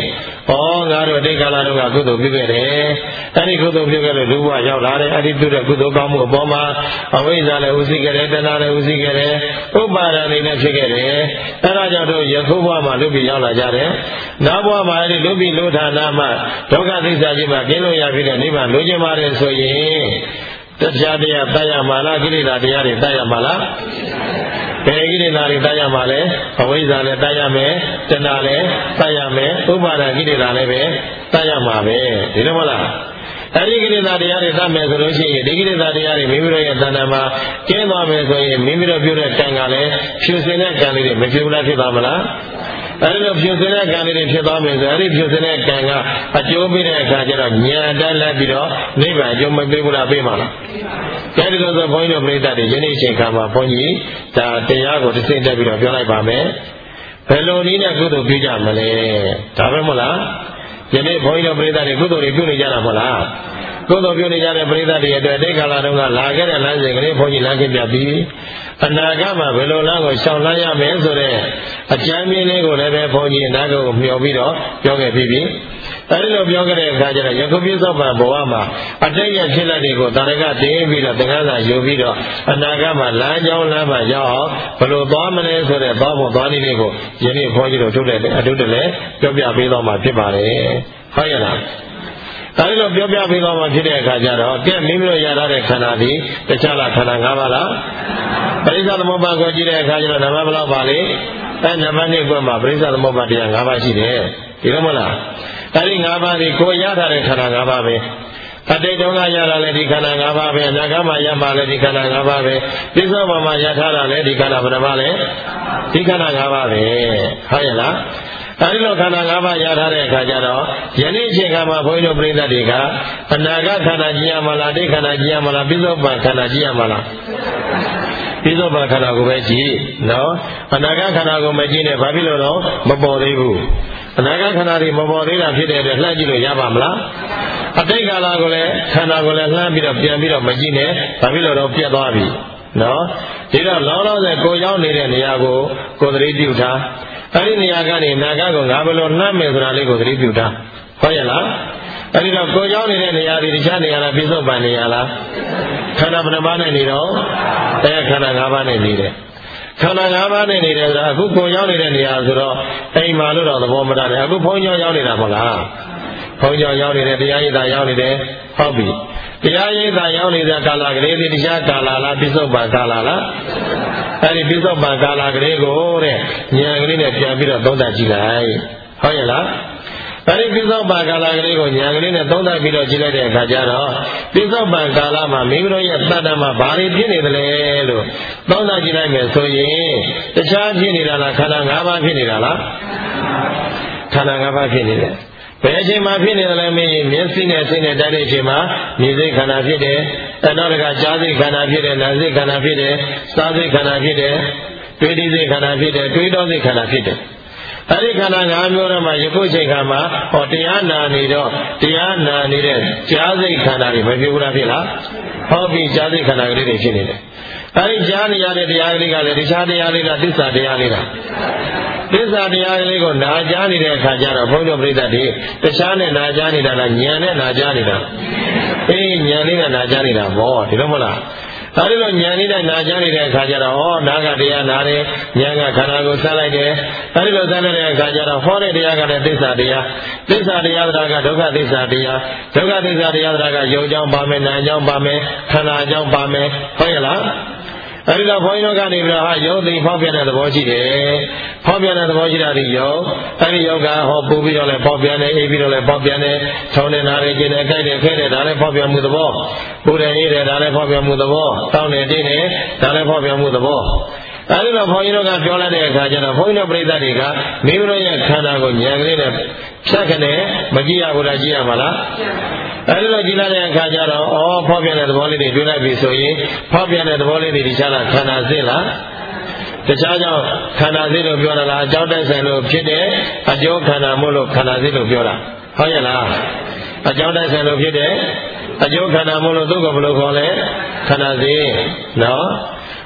A: ဩငါတို့အတိတ်ကာလတုန်းကကုသိုလ်ပြုခဲ့တယ်အဲ့ဒီကုသိုလ်ပြုခဲ့လို့လူဘဝရောက်လာတယ်အဲ့ဒီပြုတဲ့ကုသိုလ်ကောင်းမှုအပေါ်မှာအဝိဇ္ဇာလည်းဥသိခဲ့တယ်တဏှာလည်းဥသိခဲ့တယ်ဥပါဒာလည်းဖြစ်ခဲ့တယ်အဲ့ဒါကြောင့်တို့ယခုဘဝမှာလူပြီးရောက်လာကြတယ်နောက်ဘဝမှာအဲ့ဒီလူပြီးလူဌာနမှာဒုက္ခသစ္စာကြီးမှာကျင်းလို့ရပြီတဲ့နိဗ္ဗာန်လိုချင်ပါတယ်ဆိုရင်တရားတရားတတ်ရမှာလားကိလေသာတရားတွေတတ်ရမှာလားဘယ်ကိလေသာတွေတတ်ရမှာလဲအဝိဇ္ဇာလည်းတတ်ရမယ်တဏှာလည်းတတ်ရမယ်ဥပါဒာကိလေသာလည်းပဲတတ်ရမှာပဲဒီလိုမလားအဲ့ဒီကိလေသာတရားတွေတတ်မယ်ဆိုလို့ရှိရင်ဒီကိလေသာတရားတွေမိမိတို့ရဲ့တဏ္ဍာမှာကျင်းသွားမယ်ဆိုရင်မိမိတို့ပြုတဲ့ကံကလည်းဖြူစင်တဲ့ကံလေးတွေမဖြစ်ဘူးလားဖြစ်သွားမလားအဲဒီလိုဖြူစင်တဲ့ကံလေးတွေဖြစ်သွားမယ်ဆိုအဲဒီဖြူစင်တဲ့ကံကအကျိုးပေးတဲ့အခါကျတော့ဉာဏ်တက်လက်ပြီးတော့နိဗ္ဗာန်အကျိုးမပေးဘူးလားပေးမှာလားအဲဒီလိုဆိုဘုန်းကြီးတို့ပြိဿတွေယနေ့အချိန်ခါမှာဘုန်းကြီးဒါတရားကိုတစ်စိမ့်တက်ပြီးတော့ပြောလိုက်ပါမယ်ဘယ်လိုနည်းနဲ့ကုသိုလ်ပြုကြမလဲဒါပဲမဟုတ်လားယနေ့ဘုန်းကြီးတို့ပြိဿတွေကုသိုလ်တွေပြုနေကြတာမဟုတ်လားကုသိုလ်ပြုနေကြတဲ့ပြိဿတွေအတွက်အတိတ်ကာလတုန်းကလာခဲ့တဲ့လမ်းစဉ်ကလေးဘုန်းကြီးလမ်းခင်းပြပြီးအနာဂတ်မှာဘယ်လိုလမ်းကိုရှောင်လန်းရမယ်ဆိုတဲ့အကြမ်းမြင်လေးကိုလည်းပဲဘုန်းကြီးအနာဂတ်ကိုမျှော်ပြီးတော့ပြောခဲ့ပြီးပြီအဲဒီလိုပြောခဲ့တဲ့အခါကျတော့ယခုပြစ္ဆုတ်ပံဘဝမှာအတိတ်ရဲ့ဖြစ်လက်တွေကိုတာရကတင်းပြီးတော့သင်္ကန်းစာယူပြီးတော့အနာဂတ်မှာလမ်းကြောင်းလမ်းမှာရောက်အောင်ဘယ်လိုသွားမလဲဆိုတဲ့သွားဖို့သွားနည်းလေးကိုယနေ့ဘုန်းကြီးတို့ထုတ်တဲ့အတုတည်းလည်းပြောပြပေးတော့မှာဖြစ်ပါတယ်ဟုတ်ရဲ့လားအဲဒီလိုပြောပြပေးတော့မှဖြစ်တဲ့အခါကျတော့ကဲမိမိတို့ရထားတဲ့ခန္ဓာဒီတခြားလားခန္ဓာ၅ပါးလားပရိစ္ဆေသမုပ္ပါကိုကြည့်တဲ့အခါကျတော့နံပါတ်ဘယ်လောက်ပါလဲအဲနံပါတ်နှစ်ကွက်မှာပရိစ္ဆေသမုပ္ပါတရား၅ပါးရှိတယ်ဒီလိုမလားအဲဒီ၅ပါးဒီကိုရထားတဲ့ခန္ဓာ၅ပါးပဲအတိတ်တုန်းကရတာလည်းဒီခန္ဓာ၅ပါးပဲအနာဂတ်မှာရမှာလည်းဒီခန္ဓာ၅ပါးပဲပြစ္ဆုတ်ပံမှာရထားတာလည်းဒီခန္ဓာဘယ်နှပါးလဲဒီခန္ဓာ၅ပါးပဲဟုတ်ရဲ့လားအဲဒီလိုခန္ဓာ၅ပါးရထားတဲ့အခါကျတော့ယနေ့အချိန်ကမှဘုန်းကြီးတို့ပြိဿတွေကအနာဂတ်ခန္ဓာကြည့်ရမလားဒိဋ္ဌခန္ဓာကြည့်ရမလားပြစ္ဆုတ်ပံခန္ဓာကြည့်ရမလားပြစ္ဆုတ်ပံခန္ဓာကိုပဲကြည့်နော်အနာဂတ်ခန္ဓာကိုမကြည့်နဲ့ဘာဖြစ်လို့တော့မပေါ်သေးဘူးအနာဂတ်ခန္ဓာတွေမပေါ်သေးတာဖြစ်တဲ့အတွက်လှမ်းကြည့်လို့ရပါမလားအတိတ်ကာလကိုလည်းခန္ဓာကိုလည်းလှမ်းပြီးတော့ပြန်ပြီးတော့မကြည့်နဲ့ဘာဖြစ်လို့တော့ပြတ်သွားပြီနော်ဒီတော့လောလောဆယ်ကိုရောက်နေတဲ့နေရာကိုကိုယ်သတိပြုထားအဲ့ဒီနေရာကနေနာဂတ်ကိုငါဘယ်လိုနှမ်းမယ်ဆိုတာလေးကိုသတိပြုထားဟုတ်ရဲ့လားအဲ့ဒီတော့ကိုရောက်နေတဲ့နေရာဒီတခြားနေရာလားပြစ္ဆုတ်ပံနေရာလားခန္ဓာဘယ်နှပါးနဲ့နေတော့အဲခန္ဓာ၅ပါးနဲ့နေတယ်ခန္ဓာ၅ပါးနဲ့နေတယ်ဆိုတာအခုကိုရောက်နေတဲ့နေရာဆိုတော့အိမ်မှာလို့တော့သဘောမတတ်တယ်အခုဘုန်းကြီးရောက်နေတာမဟုတ်လားဘုန်းကြီးရောက်နေတယ်တရားရည်သာရောက်နေတယ်ဟုတ်ပြီတရားရည်သာရောက်နေတဲ့ကာလကလေးဒီတခြားကာလလားပြစ္ဆုတ်ပံကာလလားအဲ့ဒီပြစ္ဆုတ်ပံကာလကလေးကိုတဲ့ဉာဏ်ကလေးနဲ့ပြန်ပြီးတော့သုံးသပ်ကြည့်လိုက်ဟုတ်ရဲ့လားအဲ့ဒီပြစ္ဆုတ်ပံကာလကလေးကိုဉာဏ်ကလေးနဲ့သုံးသပ်ပြီးတော့ကြည့်လိုက်တဲ့အခါကျတော့ပြစ္ဆုတ်ပံကာလမှာမိမိတို့ရဲ့တဏ္ဍာမှာဘာတွေဖြစ်နေသလဲလို့သုံးသပ်ကြည့်လိုက်မယ်ဆိုရင်တခြားဖြစ်နေတာလားခန္ဓာ၅ပါးဖြစ်နေတာလားခန္ဓာ၅ပါးဖြစ်နေတယ်ဘယ်အချိန်မှဖြစ်နေတယ်လဲမင်းမျက်စိနဲ့စိတ်နဲ့တိုက်တဲ့အချိန်မှာမြင်စိတ်ခန္ဓာဖြစ်တယ်။အနောက်တကကြားစိတ်ခန္ဓာဖြစ်တယ်၊နားစိတ်ခန္ဓာဖြစ်တယ်၊စားစိတ်ခန္ဓာဖြစ်တယ်၊တွေးတိစိတ်ခန္ဓာဖြစ်တယ်၊တွေးတောစိတ်ခန္ဓာဖြစ်တယ်။အဲဒီခန္ဓာ၅မျိုးထဲမှာယခုချိန်ခါမှာဟောတရားနာနေတော့တရားနာနေတဲ့ကြားစိတ်ခန္ဓာတွေမဖြစ်ဘူးလားဖြစ်လား။ဟောပြီးကြားစိတ်ခန္ဓာကလေးတွေဖြစ်နေတယ်။အဲဒီကြားနေရတဲ့တရားကလေးကလည်းတခြားတရားလေးလားသစ္စာတရားလေးလားသစ္စာတရားလေးကိုနာကြားနေတဲ့အခါကျတော့ဘုန်းကြီးပြိဿတွေတခြားနဲ့နာကြားနေတာလားဉာဏ်နဲ့နာကြားနေတာအေးဉာဏ်လေးနဲ့နာကြားနေတာပေါ့ဒီလိုမလားအဲဒီလိုဉာဏ်လေးနဲ့နာကြားနေတဲ့အခါကျတော့ဟောနာကတရားနာတယ်ဉာဏ်ကခန္ဓာကိုဆက်လိုက်တယ်အဲဒီလိုဆက်လိုက်တဲ့အခါကျတော့ဟောတဲ့တရားကလည်းသစ္စာတရားသစ္စာတရားသဒ္ဒါကဒုက္ခသစ္စာတရားဒုက္ခသစ္စာတရားသဒ္ဒါကယုံကြောင်းပါမယ်နာကြောင်းပါမယ်ခန္ဓာကြောင်းပါမယ်ဟုတ်ရဲ့လားအဲဒီတော့ဘုန်းကြီးတို့ကနေပြီးတော့ဟာယုံသိဖောက်ပြန်တဲ့သဘောရှိတယ်ဖောက်ပြန်တဲ့သဘောရှိတာဒီယုံအဲဒီယုံကဟောပူပြီးတော့လည်းဖောက်ပြန်တယ်အေးပြီးတော့လည်းဖောက်ပြန်တယ်ထုံးနေနာတယ်ကျင်တယ်ကြိုက်တယ်ခဲတယ်ဒါလည်းဖောက်ပြန်မှုသဘောပူတယ်အေးတယ်ဒါလည်းဖောက်ပြန်မှုသဘောတောင်းတယ်တင်းတယ်ဒါလည်းဖောက်ပြန်မှုသဘောအဲဒီတော့ဘုန်းကြီးတို့ကပြောလိုက်တဲ့အခါကျတော့ဘုန်းကြီးတို့ပြိဿတွေကမိမိတို့ရဲ့ခန္ဓာကိုဉာဏ်ကလေးနဲ့ဖြတ်ခနဲ့မကြည့်ရဘူးလားကြည့်ရမှာလားအဲဒီလိုကြည့်လိုက်တဲ့အခါကျတော့ဩဖောက်ပြန်တဲ့သဘောလေးတွေတွေ့လိုက်ပြီဆိုရင်ဖောက်ပြန်တဲ့သဘောလေးတွေဒီခြားလားခန္ဓာစိတ်လားတခြားကြောင့်ခန္ဓာစိတ်လို့ပြောတာလားအကြောင်းတိုက်ဆိုင်လို့ဖြစ်တဲ့အကျိုးခန္ဓာမို့လို့ခန္ဓာစိတ်လို့ပြောတာဟုတ်ရဲ့လားအကြောင်းတိုက်ဆိုင်လို့ဖြစ်တဲ့အကျိုးခန္ဓာမို့လို့သူ့ကိုဘယ်လိုခေါ်လဲခန္ဓာစိတ်နော်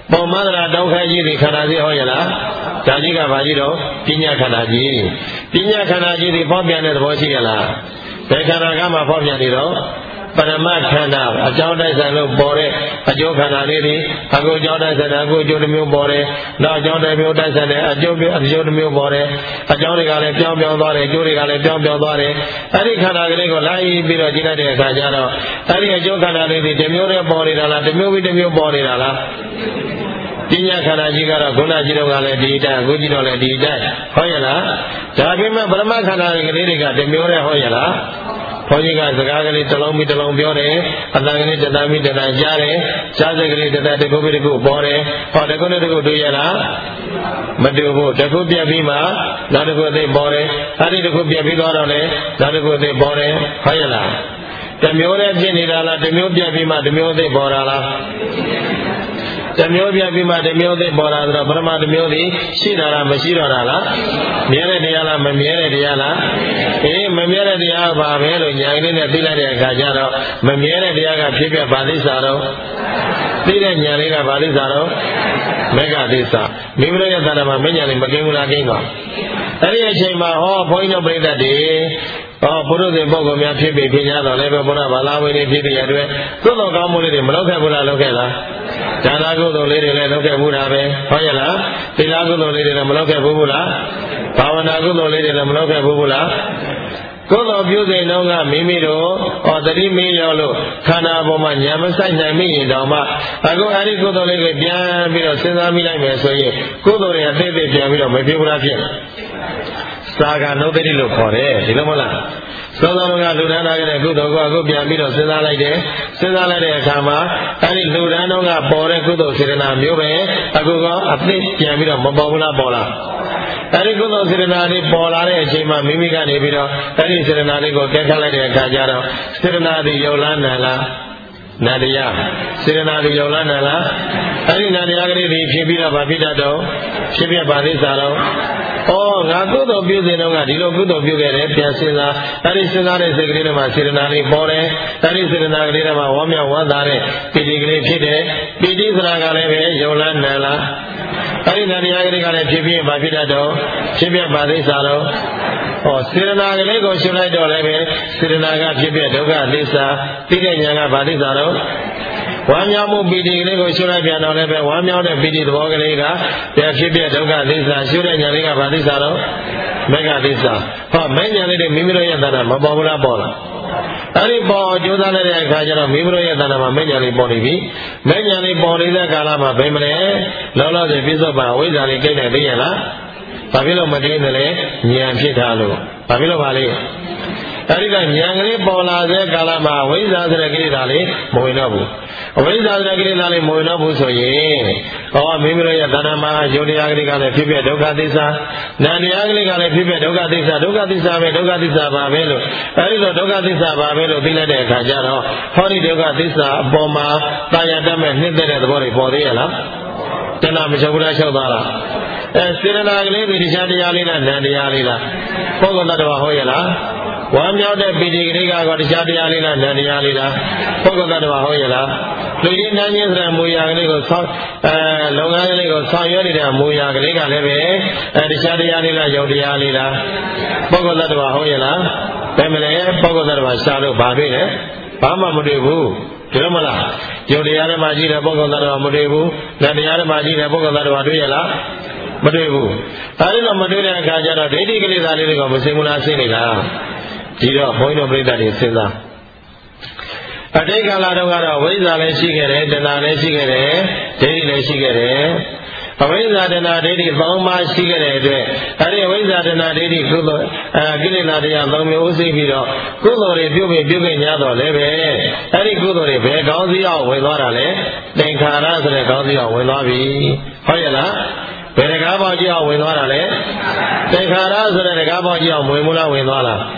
A: ပေါ်မန္တရာတောင်းခဲကြီးဒီခန္ဓာကြီးဟောရလားဒါကြီးကဘာကြီးတော့ပညာခန္ဓာကြီးပညာခန္ဓာကြီးဒီဖောက်ပြန်တဲ့သဘောရှိရလားဘယ်ခန္ဓာကမှဖောက်ပြန်နေတော့ပရမခန္ဓာအကြောင်းတိုက်ဆိုင်လို့ပေါ်တဲ့အကျိုးခန္ဓာလေးတွေအကုအကြောင်းတိုက်ဆိုင်တဲ့အကုအကျိုးတစ်မျိုးပေါ်တယ်နောက်အကြောင်းတစ်မျိုးတိုက်ဆိုင်တဲ့အကျိုးအကျိုးတစ်မျိုးပေါ်တယ်အကြောင်းတွေကလည်းပြောင်းပြောင်းသွားတယ်အကျိုးတွေကလည်းပြောင်းပြောင်းသွားတယ်အဲ့ဒီခန္ဓာကလေးကိုလိုက်ပြီးတော့ကြည့်လိုက်တဲ့အခါကျတော့အဲ့ဒီအကျိုးခန္ဓာလေးတွေတစ်မျိုးတည်းပေါ်နေတာလားတစ်မျိုးပြီးတစ်မျိုးပေါ်နေတာလားပညာခန္ဓာကြီးကတော့ခုနကြီးတော့ကလည်းဒီတိုင်းအခုကြီးတော့လည်းဒီတိုင်းဟောရလားဒါပေမဲ့ပရမခန္ဓာကလေးတွေကတစ်မျိုးတည်းဟောရလားဘုန်းကြီးကစကားကလေးတစ်လုံးပြီးတစ်လုံးပြောတယ်အတန်ကလေးတစ်တန်ပြီးတစ်တန်ကြားတယ်ကြားစကလေးတစ်တန်တစ်ခုပြီးတစ်ခုပေါ်တယ်ဟောတစ်ခုနဲ့တစ်ခုတွေ့ရလားမတူဘူးတစ်ခုပြတ်ပြီးမှနောက်တစ်ခုသိပေါ်တယ်အဲ့ဒီတစ်ခုပြတ်ပြီးတော့လည်းနောက်တစ်ခုသိပေါ်တယ်ဟောရလားတစ်မျိုးတည်းဖြစ်နေတာလားတစ်မျိုးပြတ်ပြီးမှတစ်မျိုးသိပေါ်တာလားတစ်မျိုးပြပြီးမှတစ်မျိုးသိပေါ်လာဆိုတော့ပရမတစ်မျိုးသည်ရှိတာလားမရှိတော့တာလားမြဲတဲ့တရားလားမမြဲတဲ့တရားလားအေးမမြဲတဲ့တရားပါပဲလို့ညာလေးနဲ့သိလိုက်တဲ့အခါကျတော့မမြဲတဲ့တရားကဖြစ်ပြပါလိမ့်စာတော့သိတဲ့ညာလေးကပါလိမ့်စာတော့မေဃသစ္စာမိမိတို့ရဲ့သဏ္ဍာန်မှာမညာလေးမကင်းဘူးလားကင်းသွားအဲ့ဒီအချိန်မှာဟောဘုန်းကြီးတို့ပြိဿတ်တွေဟောဘုရုဇဉ်ပုဂ္ဂိုလ်များဖြစ်ပြီးပြင်ရတော့လည်းပဲဘုရားဘာသာဝင်တွေဖြစ်တဲ့အတွက်သို့တော်ကောင်းမှုလေးတွေမလုပ်ခဲ့ဘူးလားလုပ်ခဲ့လားဒါနကုသိုလ်လေးတွေလည်းလုပ်ခဲ့ဘူးလားပဲဟောရလားသီလကုသိုလ်လေးတွေလည်းမလုပ်ခဲ့ဘူးလားဘာဝနာကုသိုလ်လေးတွေလည်းမလုပ်ခဲ့ဘူးလားကုသိုလ်ပြုစဉ်တုန်းကမိမိတို့ဟောတတိမင်းရောက်လို့ခန္ဓာပေါ်မှာညာမဆိုင်နိုင်မိရင်တောင်မှအခုအဲ့ဒီကုသိုလ်လေးတွေပြန်ပြီးတော့စဉ်းစားမိလိုက်မယ်ဆိုရင်ကုသိုလ်တွေအသေးသေးပြန်ပြီးတော့မဖြစ်ဘူးလားဖြစ်စာကနုဒတိလို့ခေါ်တယ်ဒီလိုမဟုတ်လားသောသောကလူဒန်းလာတဲ့ကုသိုလ်ကအခုပြန်ပြီးတော့စဉ်းစားလိုက်တယ်စဉ်းစားလိုက်တဲ့အခါမှာအဲဒီလူဒန်းတော့ကပေါ်တဲ့ကုသိုလ်စေတနာမျိုးပဲအခုကအသိပြန်ပြီးတော့မပေါ်ဘူးလားပေါ်လားအဲဒီကုသိုလ်စေတနာလေးပေါ်လာတဲ့အချိန်မှာမိမိကနေပြီးတော့အဲဒီစေတနာလေးကိုကဲခတ်လိုက်တဲ့အခါကျတော့စေတနာဒီယုံလားနာလားနာတရားစေတနာဒီယုံလားနာလားအဲဒီနာတရားကလေးတွေဖြစ်ပြီးတော့ဗာပိတတ်တော့ဖြစ်ပြပါလိမ့်စာတော့ဩငါကုသိုလ်ပြုစဉ်တုန်းကဒီလိုကုသိုလ်ပြုခဲ့တယ်ပြန်စဉ်းစားအဲဒီစဉ်းစားတဲ့စိတ်ကလေးတွေမှာစေတနာလေးပေါ်တယ်အဲဒီစေတနာကလေးတွေမှာဝမ်းမြောက်ဝမ်းသာတဲ့ပီတိကလေးဖြစ်တယ်ပီတိဆိုတာကလည်းပဲယုံလားနာလားအဲဒီနာတရားကလေးကလည်းဖြစ်ပြီးဗာပိတတ်တော့ဖြစ်ပြပါလိမ့်စာတော့ဟောစေတနာကလေးကိုရှင်းလိုက်တော့လည်းပဲစေတနာကဖြစ်ပြဒုက္ခသစ္စာသိတဲ့ဉာဏ်ကဗာလိမ့်စာတော့ဝမ်းမြောက်မှုပီတိကလေးကိုရှုလိုက်ပြန်တော့လည်းပဲဝမ်းမြောက်တဲ့ပီတိသဘောကလေးကပြန်ဖြစ်ပြဒုက္ခသစ္စာရှုတဲ့ဉာဏ်လေးကဗာသစ္စာတော့မေဃသစ္စာဟောမဲ့ဉာဏ်လေးတွေမိမိတို့ရဲ့တဏ္ဍာမပေါ်ဘူးလားပေါ်လားအဲ့ဒီပေါ်ကြိုးစားလိုက်တဲ့အခါကျတော့မိမိတို့ရဲ့တဏ္ဍာမှာမဲ့ဉာဏ်လေးပေါ်နေပြီမဲ့ဉာဏ်လေးပေါ်နေတဲ့ကာလမှာဘယ်မလဲလောလောဆယ်ပြစ္ဆုတ်ပါဝိဇ္ဇာလေးကိတ်နေသိရလားဘာဖြစ်လို့မသိနေလဲဉာဏ်ဖြစ်တာလို့ဘာဖြစ်လို့ပါလဲအဲဒီကဉာဏ်ကလေးပေါ်လာတဲ့ကာလမှာဝိဇ္ဇာဆိုတဲ့ကိလေသာလေးမဝင်တော့ဘူးအဝိဇ္ဇာဆိုတဲ့ကိလေသာလေးမဝင်တော့ဘူးဆိုရင်ဟောမိမိတို့ရဲ့တဏ္ဍာမှာယုံတရားကလေးကလည်းဖြစ်ဖြစ်ဒုက္ခသစ္စာနာတရားကလေးကလည်းဖြစ်ဖြစ်ဒုက္ခသစ္စာဒုက္ခသစ္စာပဲဒုက္ခသစ္စာပါပဲလို့အဲဒီလိုဒုက္ခသစ္စာပါပဲလို့သိလိုက်တဲ့အခါကျတော့ဟောဒီဒုက္ခသစ္စာအပေါ်မှာတာယာတတ်မဲ့နှိမ့်တဲ့သဘောတွေပေါ်သေးရလားတဏှာမချုပ်ဘူးလားချုပ်သွားလားအဲစေတနာကလေးဒီတရားတရားလေးလားနာတရားလေးလားပုဂ္ဂိုလ်တ attva ဟောရလားဝမ်းမြောက်တဲ့ပီတိကလေးကတော့တရားတရားလေးလားနာတရားလေးလားပုဂ္ဂိုလ်တ attva ဟောရလားလူရင်းနှမ်းခြင်းဆိုတဲ့မူရာကလေးကိုဆောင်းအဲလုပ်ငန်းကလေးကိုဆောင်ရွက်နေတဲ့မူရာကလေးကလည်းပဲအဲတရားတရားလေးလားယုံတရားလေးလားပုဂ္ဂိုလ်တ attva ဟောရလားဘယ်မလဲပုဂ္ဂိုလ်တ attva ရှားလို့ဘာတွေ့လဲဘာမှမတွေ့ဘူးဒီလိုမလားယုံတရားထဲမှာရှိတဲ့ပုဂ္ဂိုလ်တ attva မတွေ့ဘူးနာတရားထဲမှာရှိတဲ့ပုဂ္ဂိုလ်တ attva တွေ့ရလားမတွေ့ဘူးအဲဒီတော့မတွေ့တဲ့အခါကျတော့ဒိဋ္ဌိကိလေသာလေးတွေကမစင်ဘူးလားစင်နေလားဒီတော့ဘုန်းကြီးတို့ပြိဿတွေစဉ်းစားအတိတ်ကာလတုန်းကတော့ဝိဇ္ဇာလည်းရှိခဲ့တယ်တဏှာလည်းရှိခဲ့တယ်ဒိဋ္ဌိလည်းရှိခဲ့တယ်အဝိဇ္ဇာတဏှာဒိဋ္ဌိသုံးပါးရှိခဲ့တဲ့အတွက်အဲဒီအဝိဇ္ဇာတဏှာဒိဋ္ဌိကုသိုလ်အဲကိလေသာတရားသုံးမျိုးဥသိပြီးတော့ကုသိုလ်တွေပြုပြီးပြုခဲ့ကြတော့လည်းပဲအဲဒီကုသိုလ်တွေဘယ်ကောင်းစီအောင်ဝင်သွားတာလဲသင်္ခါရဆိုတဲ့ကောင်းစီအောင်ဝင်သွားပြီဟုတ်ရဲ့လားဘယ်တကားပေါက်ကြီးအောင်ဝင်သွားတာလဲသင်္ခါရဆိုတဲ့တကားပေါက်ကြီးအောင်ဝင်မလားဝင်သွားလား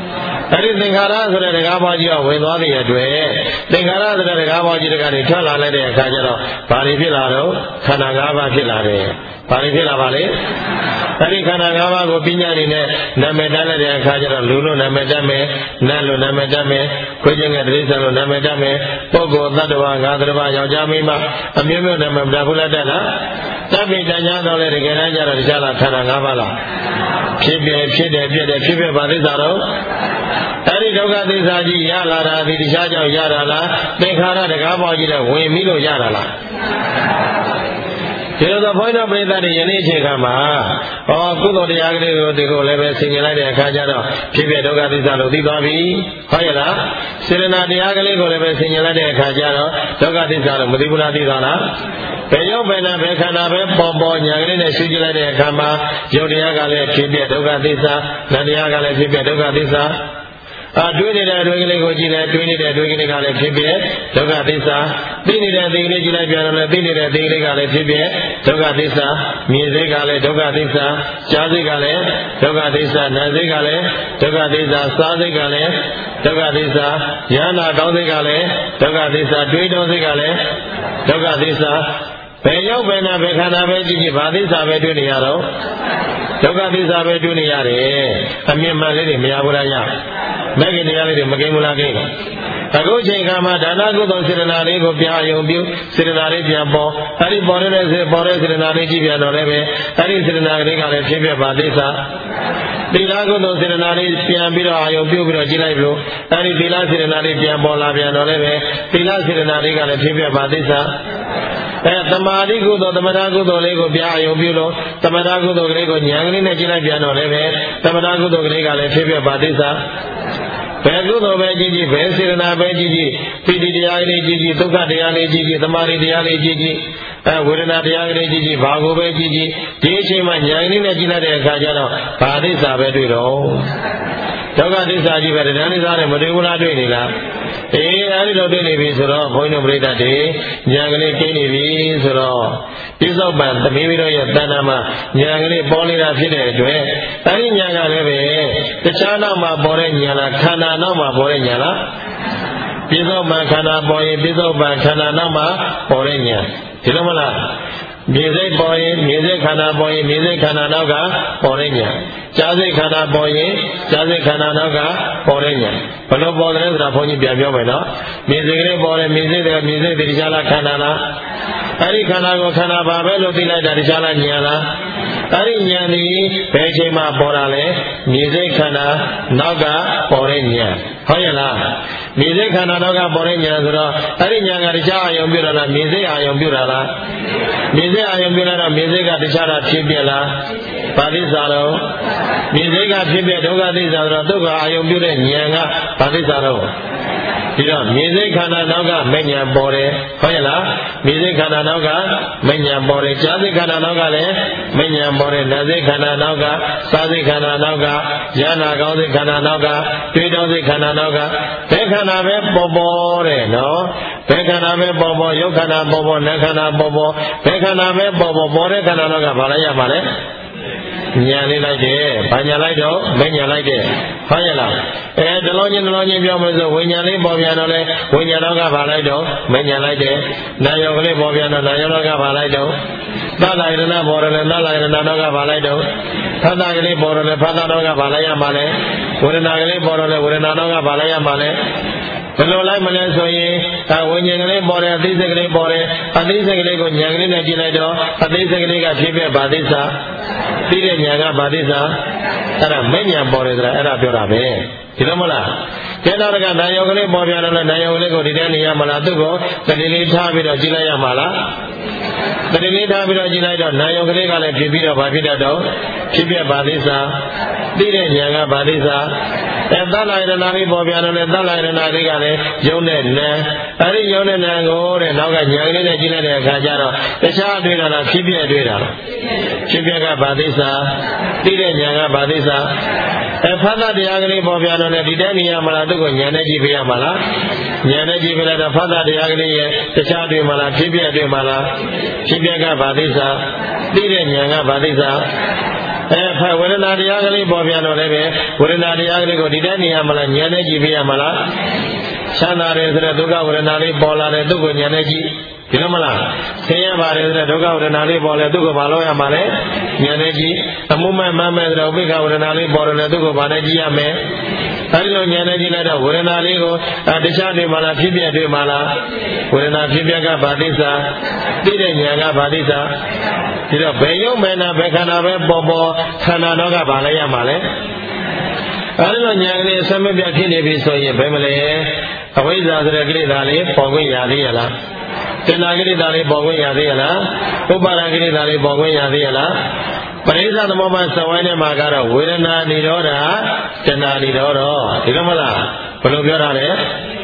A: အဲ့ဒီသင်္ခါရဆိုတဲ့တရားပေါ်ကြီးကဝင်သွားတဲ့အတွက်သင်္ခါရဆိုတဲ့တရားပေါ်ကြီးတွေကနေထွက်လာလိုက်တဲ့အခါကျတော့ဘာတွေဖြစ်လာတော့ခန္ဓာ၅ပါးဖြစ်လာတယ်ဘာတွေဖြစ်လာပါလဲအဲ့ဒီခန္ဓာ၅ပါးကိုပညာရည်နဲ့နာမည်တတ်လိုက်တဲ့အခါကျတော့လူလို့နာမည်တတ်မယ်နတ်လို့နာမည်တတ်မယ်ခွေးချင်းကတိရစ္ဆာန်လို့နာမည်တတ်မယ်ပုဂ္ဂိုလ်သတ္တဝါငါးသတ္တဝါယောက်ျားမိန်းမအမျိုးမျိုးနာမည်တတ်ဘူးလားတတ်လားတတ်ပြီတညာတော့လေတကယ်တမ်းကျတော့တရားလားခန္ဓာ၅ပါးလားဖြစ်ပြဖြစ်တယ်ပြည့်တယ်ဖြစ်ပြပါသစ္စာတော့အဲ့ဒီဒုက္ခသစ္စာကြီးရလာတာဒီတရားကြောင့်ရတာလားသင်္ခါရတကားပေါ်ကြီးနဲ့ဝင်ပြီးလို့ရတာလားဒီလိုသောဘုန်းတော်ပရိသတ်တွေယနေ့အချိန်ခါမှာဟောကုသိုလ်တရားကလေးကိုဒီကိုလည်းပဲဆင်ခြင်လိုက်တဲ့အခါကျတော့ဖြစ်ဖြစ်ဒုက္ခသစ္စာလို့သိသွားပြီဟုတ်ရဲ့လားစေရနာတရားကလေးကိုလည်းပဲဆင်ခြင်လိုက်တဲ့အခါကျတော့ဒုက္ခသစ္စာလို့မသိဘူးလားသိသွားလားဘယ်ရောက်ဘယ်နာဘယ်ခန္ဓာပဲပေါ်ပေါ်ညာကလေးနဲ့ရှင်းကြည့်လိုက်တဲ့အခါမှာယုတ်တရားကလည်းဖြစ်ဖြစ်ဒုက္ခသစ္စာနတ်တရားကလည်းဖြစ်ဖြစ်ဒုက္ခသစ္စာအတွေးနေတဲ့အတွေးကလေးကိုကြည့်လိုက်တွေးနေတဲ့အတွေးကလေးကလည်းဖြစ်ဖြစ်ဒုက္ခသစ္စာသိနေတဲ့အသိကလေးကြည့်လိုက်ပြန်တော့လည်းသိနေတဲ့အသိကလေးကလည်းဖြစ်ဖြစ်ဒုက္ခသစ္စာမြင်စိတ်ကလည်းဒုက္ခသစ္စာကြားစိတ်ကလည်းဒုက္ခသစ္စာနာစိတ်ကလည်းဒုက္ခသစ္စာစားစိတ်ကလည်းဒုက္ခသစ္စာဉာဏ်နာကောင်းစိတ်ကလည်းဒုက္ခသစ္စာတွေးတော်စိတ်ကလည်းဒုက္ခသစ္စာဘယ်ရောက်ဘယ်နာဘယ်ခန္ဓာပဲကြည့်ကြည့်ဘာသစ္စာပဲတွေ့နေရတော့ဒုက္ခသစ္စာပဲတွေ့နေရတယ်အမြင်မှန်လေးတွေမရဘူးလားရမဂ္ဂင်တရားလေးတွေမကိန်းဘူးလားကိန်းအခုချိန်ခါမှာဒါနကုသိုလ်စေတနာလေးကိုပြယုံပြုစေတနာလေးပြန်ပေါ်အဲ့ဒီပေါ်နေတဲ့စေပေါ်တဲ့စေတနာလေးကြည့်ပြန်တော့လည်းပဲအဲ့ဒီစေတနာကလေးကလည်းဖြစ်ဖြစ်ပါသစ္စာသီလကုသိုလ်စေတနာလေးပြန်ပြီးတော့အာယုံပြုပြီးတော့ကြည့်လိုက်လို့အဲ့ဒီသီလစေတနာလေးပြန်ပေါ်လာပြန်တော့လည်းပဲသီလစေတနာလေးကလည်းဖြစ်ဖြစ်ပါသစ္စာအဲသမာဓိကုသိုလ်သမထကုသိုလ်လေးကိုပြအယုံပြုလို့သမထကုသိုလ်ကလေးကိုဉာဏ်ကလေးနဲ့ကြည့်လိုက်ပြန်တော့လည်းပဲသမထကုသိုလ်ကလေးကလည်းဖြစ်ဖြစ်ပါသစ္စာဘယ်ကုသိုလ်ပဲကြည့်ကြည့်ဘယ်စေတနာပဲကြည့်ကြည့်ပိဋိတရားလေးကြည့်ကြည့်ဒုက္ခတရားလေးကြည့်ကြည့်သမာဓိတရားလေးကြည့်ကြည့်အဲဝေဒနာတရားလေးကြည့်ကြည့်ဘာကိုပဲကြည့်ကြည့်ဒီအချိန်မှာဉာဏ်လေးနဲ့ကြည့်လိုက်တဲ့အခါကျတော့ဘာသစ္စာပဲတွေ့တော့ဒုက္ခသစ္စာကြီးပဲတရားသစ္စာနဲ့မတွေ့ဘူးလားတွေ့နေလားအေးအဲဒီလိုတွေ့နေပြီဆိုတော့ဘုန်းကြီးတို့ပြိတ္တတွေဉာဏ်ကလေးကျင်းနေပြီဆိုတော့ပြစ္ဆုတ်ပံသမီးတို့ရဲ့တဏ္ဍာမှာဉာဏ်ကလေးပေါ်နေတာဖြစ်တဲ့အတွက်အဲဒီဉာဏ်ကလည်းပဲတခြားနောက်မှာပေါ်တဲ့ဉာဏ်လားခန္ဓာနောက်မှာပေါ်တဲ့ဉာဏ်လားပြစ္ဆုတ်ပံခန္ဓာပေါ်ရင်ပြစ္ဆုတ်ပံခန္ဓာနောက်မှာပေါ်တဲ့ဉာဏ်ဒီလိုမလားမြင်စိတ်ပေါ်ရင်မြင်စိတ်ခန္ဓာပေါ်ရင်မြင်စိတ်ခန္ဓာနောက်ကပေါ်တဲ့ဉာဏ်ကြားစိတ်ခန္ဓာပေါ်ရင်ကြားစိတ်ခန္ဓာနောက်ကပေါ်တဲ့ဉာဏ်ဘယ်လိုပေါ်တယ်ဆိုတာဘုန်းကြီးပြန်ပြောမယ်နော်မြင်စိတ်ကလေးပေါ်တယ်မြင်စိတ်တယ်မြင်စိတ်တရားလားခန္ဓာလားအဲ့ဒီခန္ဓာကိုခန္ဓာပါပဲလို့သိလိုက်တာတရားလားဉာဏ်လားအဲ့ဒီဉာဏ်ဒီဘယ်အချိန်မှပေါ်တာလဲမြင်စိတ်ခန္ဓာနောက်ကပေါ်တဲ့ဉာဏ်ဟုတ်ရဲ့လားမြင်စိတ်ခန္ဓာနောက်ကပေါ်တဲ့ဉာဏ်ဆိုတော့အဲ့ဒီဉာဏ်ကတရားအာယုံပြုတာလားမြင်စိတ်အာယုံပြုတာလားမြင်စိတ်အာယုံပြုလာတော့မြင်စိတ်ကတခြားတာဖြစ်ပြလားဘာသစ္စာတော့မြင်စိတ်ကဖြစ်ပြဒုက္ခသစ္စာဆိုတော့ဒုက္ခအာယုံပြုတဲ့ဉာဏ်ကဘာသစ္စာတော့ဒီတော့မြင်စိတ်ခန္ဓာနောက်ကမဉ္ဇဉ်ပေါ်တယ်ဟုတ်ရဲ့လားမြင်စိတ်ခန္ဓာနောက်ကမဉ္ဇဉ်ပေါ်တယ်ကြားစိတ်ခန္ဓာနောက်ကလည်းမဉ္ဇဉ်ပေါ်တယ်နာစိတ်ခန္ဓာနောက်ကစားစိတ်ခန္ဓာနောက်ကဉာဏ်နာကောင်းစိတ်ခန္ဓာနောက်ကတွေးတောစိတ်ခန္ဓာနောက်ကဘယ်ခန္ဓာပဲပေါ်ပေါ်တယ်နော်ဘယ်ခန္ဓာပဲပေါ်ပေါ်ရုပ်ခန္ဓာပေါ်ပေါ်နာခန္ဓာပေါ်ပေါ်ဘယ်ခန္ဓာပဲပေါ်ပေါ်ပေါ်တဲ့ခန္ဓာနောက်ကဘာလဲရမှာလဲညာလေးလိုက်တယ်။ဘာညာလိုက်တော့မညာလိုက်တယ်။ဟုတ်ရဲ့လား။အဲတလုံးချင်းတလုံးချင်းပြောမလို့ဆိုဝိညာဉ်လေးပေါ်ပြန်တော့လေဝိညာဉ်တော့ကဘာလိုက်တော့မညာလိုက်တယ်။နာယောကလေးပေါ်ပြန်တော့နာယောတော့ကဘာလိုက်တော့သတ္တယရဏပေါ်တယ်လေသတ္တယရဏတော့ကဘာလိုက်တော့ဖသကလေးပေါ်တယ်လေဖသတော့ကဘာလိုက်ရမှာလဲဝေဒနာကလေးပေါ်တယ်လေဝေဒနာတော့ကဘာလိုက်ရမှာလဲဘယ်လိုလိုက်မလဲဆိုရင်ဒါဝိညာဉ်ကလေးပေါ်တယ်အသိစိတ်ကလေးပေါ်တယ်အသိစိတ်ကလေးကိုဉာဏ်ကလေးနဲ့ကြည့်လိုက်တော့အသိစိတ်ကလေးကဖြစ်ဖြစ်ဗာသစ္စာသိတဲ့ဉာဏ်ကဗာသစ္စာအဲ့ဒါမဲ့ဉာဏ်ပေါ်တယ်ဆိုတာအဲ့ဒါပြောတာပဲဒီလိုမလားကျန်တော့ကနာယောကလေးပေါ်ပြန်တော့နာယောကလေးကိုဒီတည်းနေရမလားသူ့ကိုတတိလေးထားပြီးတော့ကြည့်လိုက်ရမှာလားတတိလေးထားပြီးတော့ကြည့်လိုက်တော့နာယောကလေးကလည်းဖြစ်ပြီးတော့ဗာဖြစ်တတ်တော့ဖြစ်ဖြစ်ဗာသစ္စာသိတဲ့ဉာဏ်ကဗာသစ္စာအဲသတ္တယရဏလေးပေါ်ပြန်တော့လေသတ္တယရဏလေးကလည်းယုံနဲ့နံအဲဒီယုံနဲ့နံကိုတဲ့နောက်ကဉာဏ်လေးနဲ့ကြည့်လိုက်တဲ့အခါကျတော့တခြားတွေ့တာလားဖြစ်ပြတွေ့တာလားဖြစ်ပြကဗာသစ္စာသိတဲ့ဉာဏ်ကဗာသစ္စာအဲဖသတရားကလေးပေါ်ပြန်တော့လေဒီတဲ့နေရာမှာလားသူ့ကိုဉာဏ်နဲ့ကြည့်ပြရမှာလားဉာဏ်နဲ့ကြည့်ပြလိုက်တော့ဖသတရားကလေးရဲ့တခြားတွေ့မှာလားဖြစ်ပြတွေ့မှာလားဖြစ်ပြကဗာသစ္စာသိတဲ့ဉာဏ်ကဗာသစ္စာအဲဝေဒနာတရားကလေးပေါ်ပြန်တော့လည်းပဲဝေဒနာတရားကလေးကိုဒီတိုင်းနေရမလားဉာဏ်နဲ့ကြည့်ပြရမလားချမ်းသာတယ်ဆိုတဲ့ဒုက္ခဝေဒနာလေးပေါ်လာတယ်သူ့ကိုဉာဏ်နဲ့ကြည့်ဒီလိုမလားဆင်းရဲပါတယ်ဆိုတဲ့ဒုက္ခဝေဒနာလေးပေါ်လဲသူ့ကိုဘာလို့ရမှာလဲဉာဏ်နဲ့ကြည့်အမှုမဲ့မှန်မဲ့ဆိုတဲ့ဥပိ္ပခဝေဒနာလေးပေါ်တယ်သူ့ကိုဘာနဲ့ကြည့်ရမလဲအဲဒီလိုဉာဏ်နဲ့ကြည့်လိုက်တော့ဝေဒနာလေးကိုတခြားတွေ့မှလားဖြစ်ပြတွေ့မှလားဝေဒနာဖြစ်ပြကဗာတိစ္ဆာသိတဲ့ဉာဏ်ကဗာတိစ္ဆာဒီတော့ဘယ်ယုံဘယ်နာဘယ်ခန္ဓာပဲပေါ်ပေါ်ခန္ဓာတော့ကဘာလဲရမှာလဲအဲဒီလိုဉာဏ်ကလေးအစမပြတ်ဖြစ်နေပြီဆိုရင်ဘယ်မလဲအဝိဇ္ဇာဆိုတဲ့ကိလေသာလေးပေါ်ခွင့်ရသေးရလားတဏှာကိလေသာလေးပေါ်ခွင့်ရသေးရလားဥပါဒကိလေသာလေးပေါ်ခွင့်ရသေးရလားပရိစ္ဆသမုပ္ပါသဝိုင်းထဲမှာကတော့ဝေဒနာនិရောဓတဏှာនិရောဓဒီလိုမလားဘယ်လိုပြောတာလဲ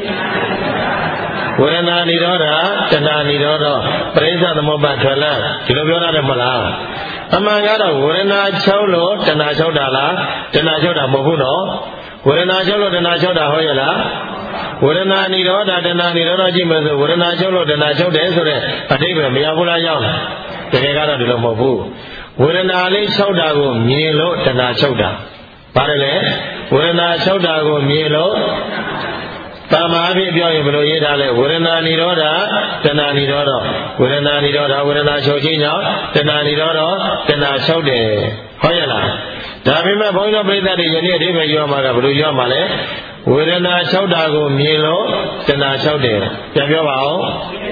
A: ဝေဒနာនិရောဓတဏှာនិရောဓပရိစ္ဆသမုပ္ပါထွက်လာဒီလိုပြောရတယ်မလားအမှန်ကတော့ဝေဒနာချုပ်လို့တဏှာချုပ်တာလားတဏှာချုပ်တာမဟုတ်ဘူးနော်ဝေဒနာချုပ်လို့တဏှာချုပ်တာဟုတ်ရဲ့လားဝေဒနာនិရောဓတဏှာនិရောဓကြည့်မယ်ဆိုဝေဒနာချုပ်လို့တဏှာချုပ်တယ်ဆိုတဲ့အဓိပ္ပာယ်မရဘူးလားရောက်လားတကယ်ကတော့ဒီလိုမဟုတ်ဘူးဝေဒနာလေးချုပ်တာကိုမြင်လို့တဏှာချုပ်တာပါတယ်လေဝေဒနာချုပ်တာကိုမြင်လို့တာမအဖြစ်ပြောရင်ဘယ်လိုရေးထားလဲဝေဒနာនិရောဓတဏှာនិရောဓဝေဒနာនិရောဓဝေဒနာချုပ်ခြင်းကြောင့်တဏှာនិရောဓတဏှာချုပ်တယ်ဟုတ်ရဲ့လားဒါပေမဲ့ဘုန်းကြီးတို့ပြိဿတွေယနေ့အဓိပ္ပာယ်ပြောမှာကဘယ်လိုပြောမှာလဲဝေဒနာချုပ်တာကိုမြင်လို့တဏှာချုပ်တယ်ပြန်ပြောပါဦး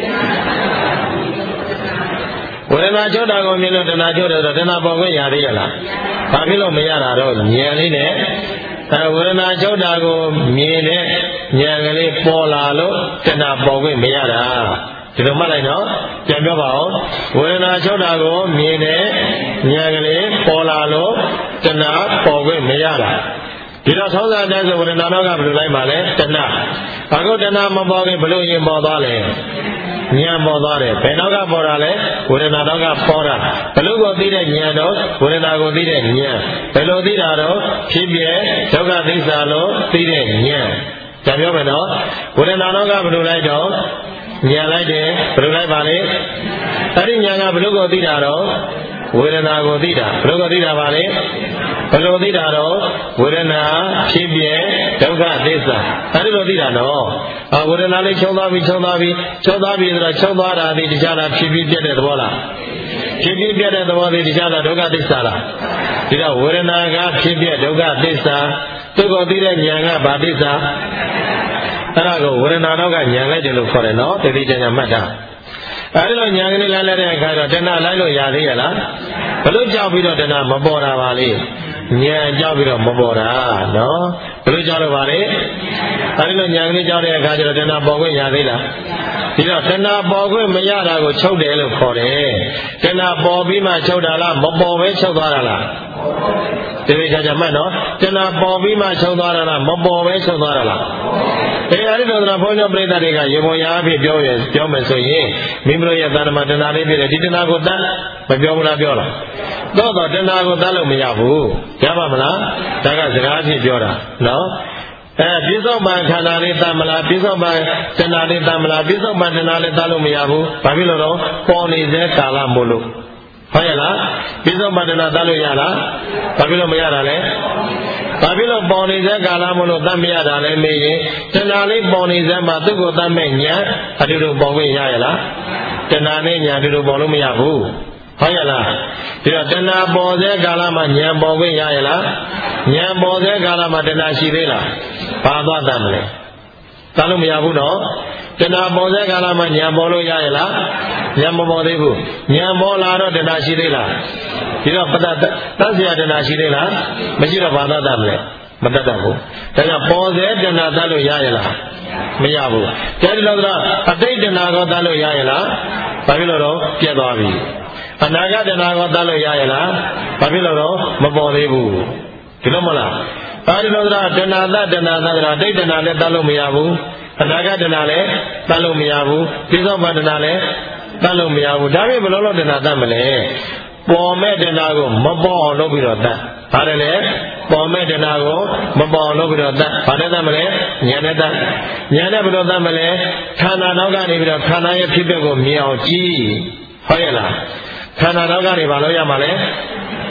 A: ဝေဒနာချုပ်တာကိုမြင်လို့တဏှာချုပ်တယ်ဆိုတော့တဏှာပေါ်ခွင့်ရသေးရလားဘာဖြစ်လို့မရတာတော့ဉာဏ်လေးနဲ့အဲဝေဒနာချုပ်တာကိုမြင်တဲ့ဉာဏ်ကလေးပေါ်လာလို့တဏှာပေါ်ခွင့်မရတာဒီလိုမှတ်လိုက်နော်ပြန်ပြောပါဦးဝေဒနာချုပ်တာကိုမြင်တဲ့ဉာဏ်ကလေးပေါ်လာလို့တဏှာပေါ်ခွင့်မရတာဒီတော့သောသာတက်ဆိုဝေဒနာတော့ကဘယ်လိုလိုက်ပါလဲတဏှာအခုတဏှာမပေါ်ခင်ဘယ်လိုရင်ပေါ်သွားလဲဉာဏ်ပေါ်သွားတယ်ဘယ်တော့ကပေါ်တာလဲဝေဒနာတော့ကပေါ်တာဘယ်လိုကိုသိတဲ့ဉာဏ်တော့ဝေဒနာကိုသိတဲ့ဉာဏ်ဘယ်လိုသိတာတော့ဖြစ်ပြဒုက္ခသစ္စာလို့သိတဲ့ဉာဏ်ကြပြောမယ်နော်ဝေဒနာတော့ကဘယ်လိုလိုက်တော့ဉာဏ်လိုက်တယ်ဘယ်လိုလိုက်ပါလဲအဲ့ဒီဉာဏ်ကဘယ်လိုကိုသိတာတော့ဝေဒနာကိုသိတာဘယ်လိုကိုသိတာပါလဲဘယ်လိုသိတာတော့ဝေဒနာဖြစ်ပြဒုက္ခသစ္စာအဲဒီလိုသိတာနော်အဝေဒနာလေးချုပ်သွားပြီချုပ်သွားပြီချုပ်သွားပြီဆိုတော့ချုပ်သွားတာဒီတခြားလားဖြစ်ပြီးပြတ်တဲ့သဘောလားဖြစ်ပြီးပြတ်တဲ့သဘောဒီတခြားလားဒုက္ခသစ္စာလားဒီတော့ဝေဒနာကဖြစ်ပြဒုက္ခသစ္စာသူ့ကိုသိတဲ့ဉာဏ်ကဘာသစ္စာအဲ့ဒါကိုဝေဒနာတော့ကဉာဏ်လိုက်တယ်လို့ခေါ်တယ်နော်တတိယဉာဏ်မှတ်တာအဲဒီလိုဉာဏ်ကလေးလိုက်လိုက်တဲ့အခါတော့တဏှာလိုက်လို့ရသေးရလားဘလို့ကြောက်ပြီးတော့တဏှာမပေါ်တာပါလေဉာဏ်ကြောက်ပြီးတော့မပေါ်တာနော်ဘလို့ကြောက်တော့ပါလေအဲဒီလိုဉာဏ်ကလေးကြောက်တဲ့အခါကျတော့တဏှာပေါ်ခွင့်ရသေးလားဒီတော့တဏှာပေါ်ခွင့်မရတာကိုချုပ်တယ်လို့ခေါ်တယ်တဏှာပေါ်ပြီးမှချုပ်တာလားမပေါ်ပဲချုပ်သွားတာလားဒီလိုကြာကြာမှတ်နော်တဏှာပေါ်ပြီးမှချုပ်သွားတာလားမပေါ်ပဲချုပ်သွားတာလားအဲဒီလိုတော့ဘုန်းကြီးပြိဿတွေကရေပေါ်ရာအဖြစ်ပြောရပြောမယ်ဆိုရင်မိမိတို့ရဲ့သာဓမတဏှာလေးဖြစ်တယ်ဒီတဏှာကိုတတ်မပြောဘူးလားပြောလားတော့တော့တဏှာကိုတတ်လို့မရဘူးရပါမလားဒါကစကားအဖြစ်ပြောတာနော်အဲပြစ္ဆုတ်ပံခန္ဓာလေးတတ်မလားပြစ္ဆုတ်ပံတဏှာလေးတတ်မလားပြစ္ဆုတ်ပံတဏှာလေးတတ်လို့မရဘူးဘာဖြစ်လို့တော့ပေါ်နေတဲ့ကာလမို့လို့ဟုတ်ရဲ့လားပြစ္ဆုတ်ပံတဏှာတတ်လို့ရလားဘာဖြစ်လို့မရတာလဲဘာဖြစ်လို့ပေါ်နေတဲ့ကာလမို့လို့တတ်မရတာလဲမေးရင်တဏှာလေးပေါ်နေစမ်းမှာသူ့ကိုတတ်မဲ့ညာအတူတူပေါ်ခွင့်ရရလားတဏှာနဲ့ညာအတူတူပေါ်လို့မရဘူးဟုတ်ရဲ့လားဒီတော့တဏှာပေါ်တဲ့ကာလမှာညာပေါ်ခွင့်ရရလားညာပေါ်တဲ့ကာလမှာတဏှာရှိသေးလားဘာသွားတတ်မလဲတတ်လို့မရဘူးနော်တဏှာပေါ်တဲ့ကာလမှာညာပေါ်လို့ရရလားညာမပေါ်သေးဘူးညာပေါ်လာတော့တဏှာရှိသေးလားဒီတော့ပတ္တတတ်เสียတဏှာရှိသေးလားမရှိတော့ဘာသာတတ်မလဲမတတ်တတ်ဘူးဒါကြောင့်ပေါ်စေတဏှာတတ်လို့ရရလားမရဘူးဒါဒီလိုတော့အတိတ်တဏှာကိုတတ်လို့ရရလားဘာဖြစ်လို့တော့ပြတ်သွားပြီအနာဂတ်တဏှာကိုတတ်လို့ရရလားဘာဖြစ်လို့တော့မပေါ်သေးဘူးဒီလိုမလားအဲဒီလိုတော့တဏှာတတ်တဏှာတတ်ကြတာအတိတ်တဏှာလည်းတတ်လို့မရဘူးအနာဂတ်တဏှာလည်းတတ်လို့မရဘူးပြစ္ဆုတ်ပံတဏှာလည်းတတ်လို့မရဘူးဒါပြင်ဘယ်လိုလုပ်တဏှာတတ်မလဲပေါ်မဲ့တဏှာကိုမပေါ်အောင်လုပ်ပြီးတော့တတ်ဘာလဲလဲပေါ်မဲ့တဏှာကိုမပေါ်အောင်လုပ်ပြီးတော့တတ်ဘာနဲ့တတ်မလဲဉာဏ်နဲ့တတ်ဉာဏ်နဲ့ဘယ်လိုတတ်မလဲခန္ဓာနောက်ကနေပြီးတော့ခန္ဓာရဲ့ဖြစ်ပျက်ကိုမြင်အောင်ကြည့်ဟုတ်ရဲ့လားခန္ဓာနောက်ကနေဘာလို့ရမှာလဲ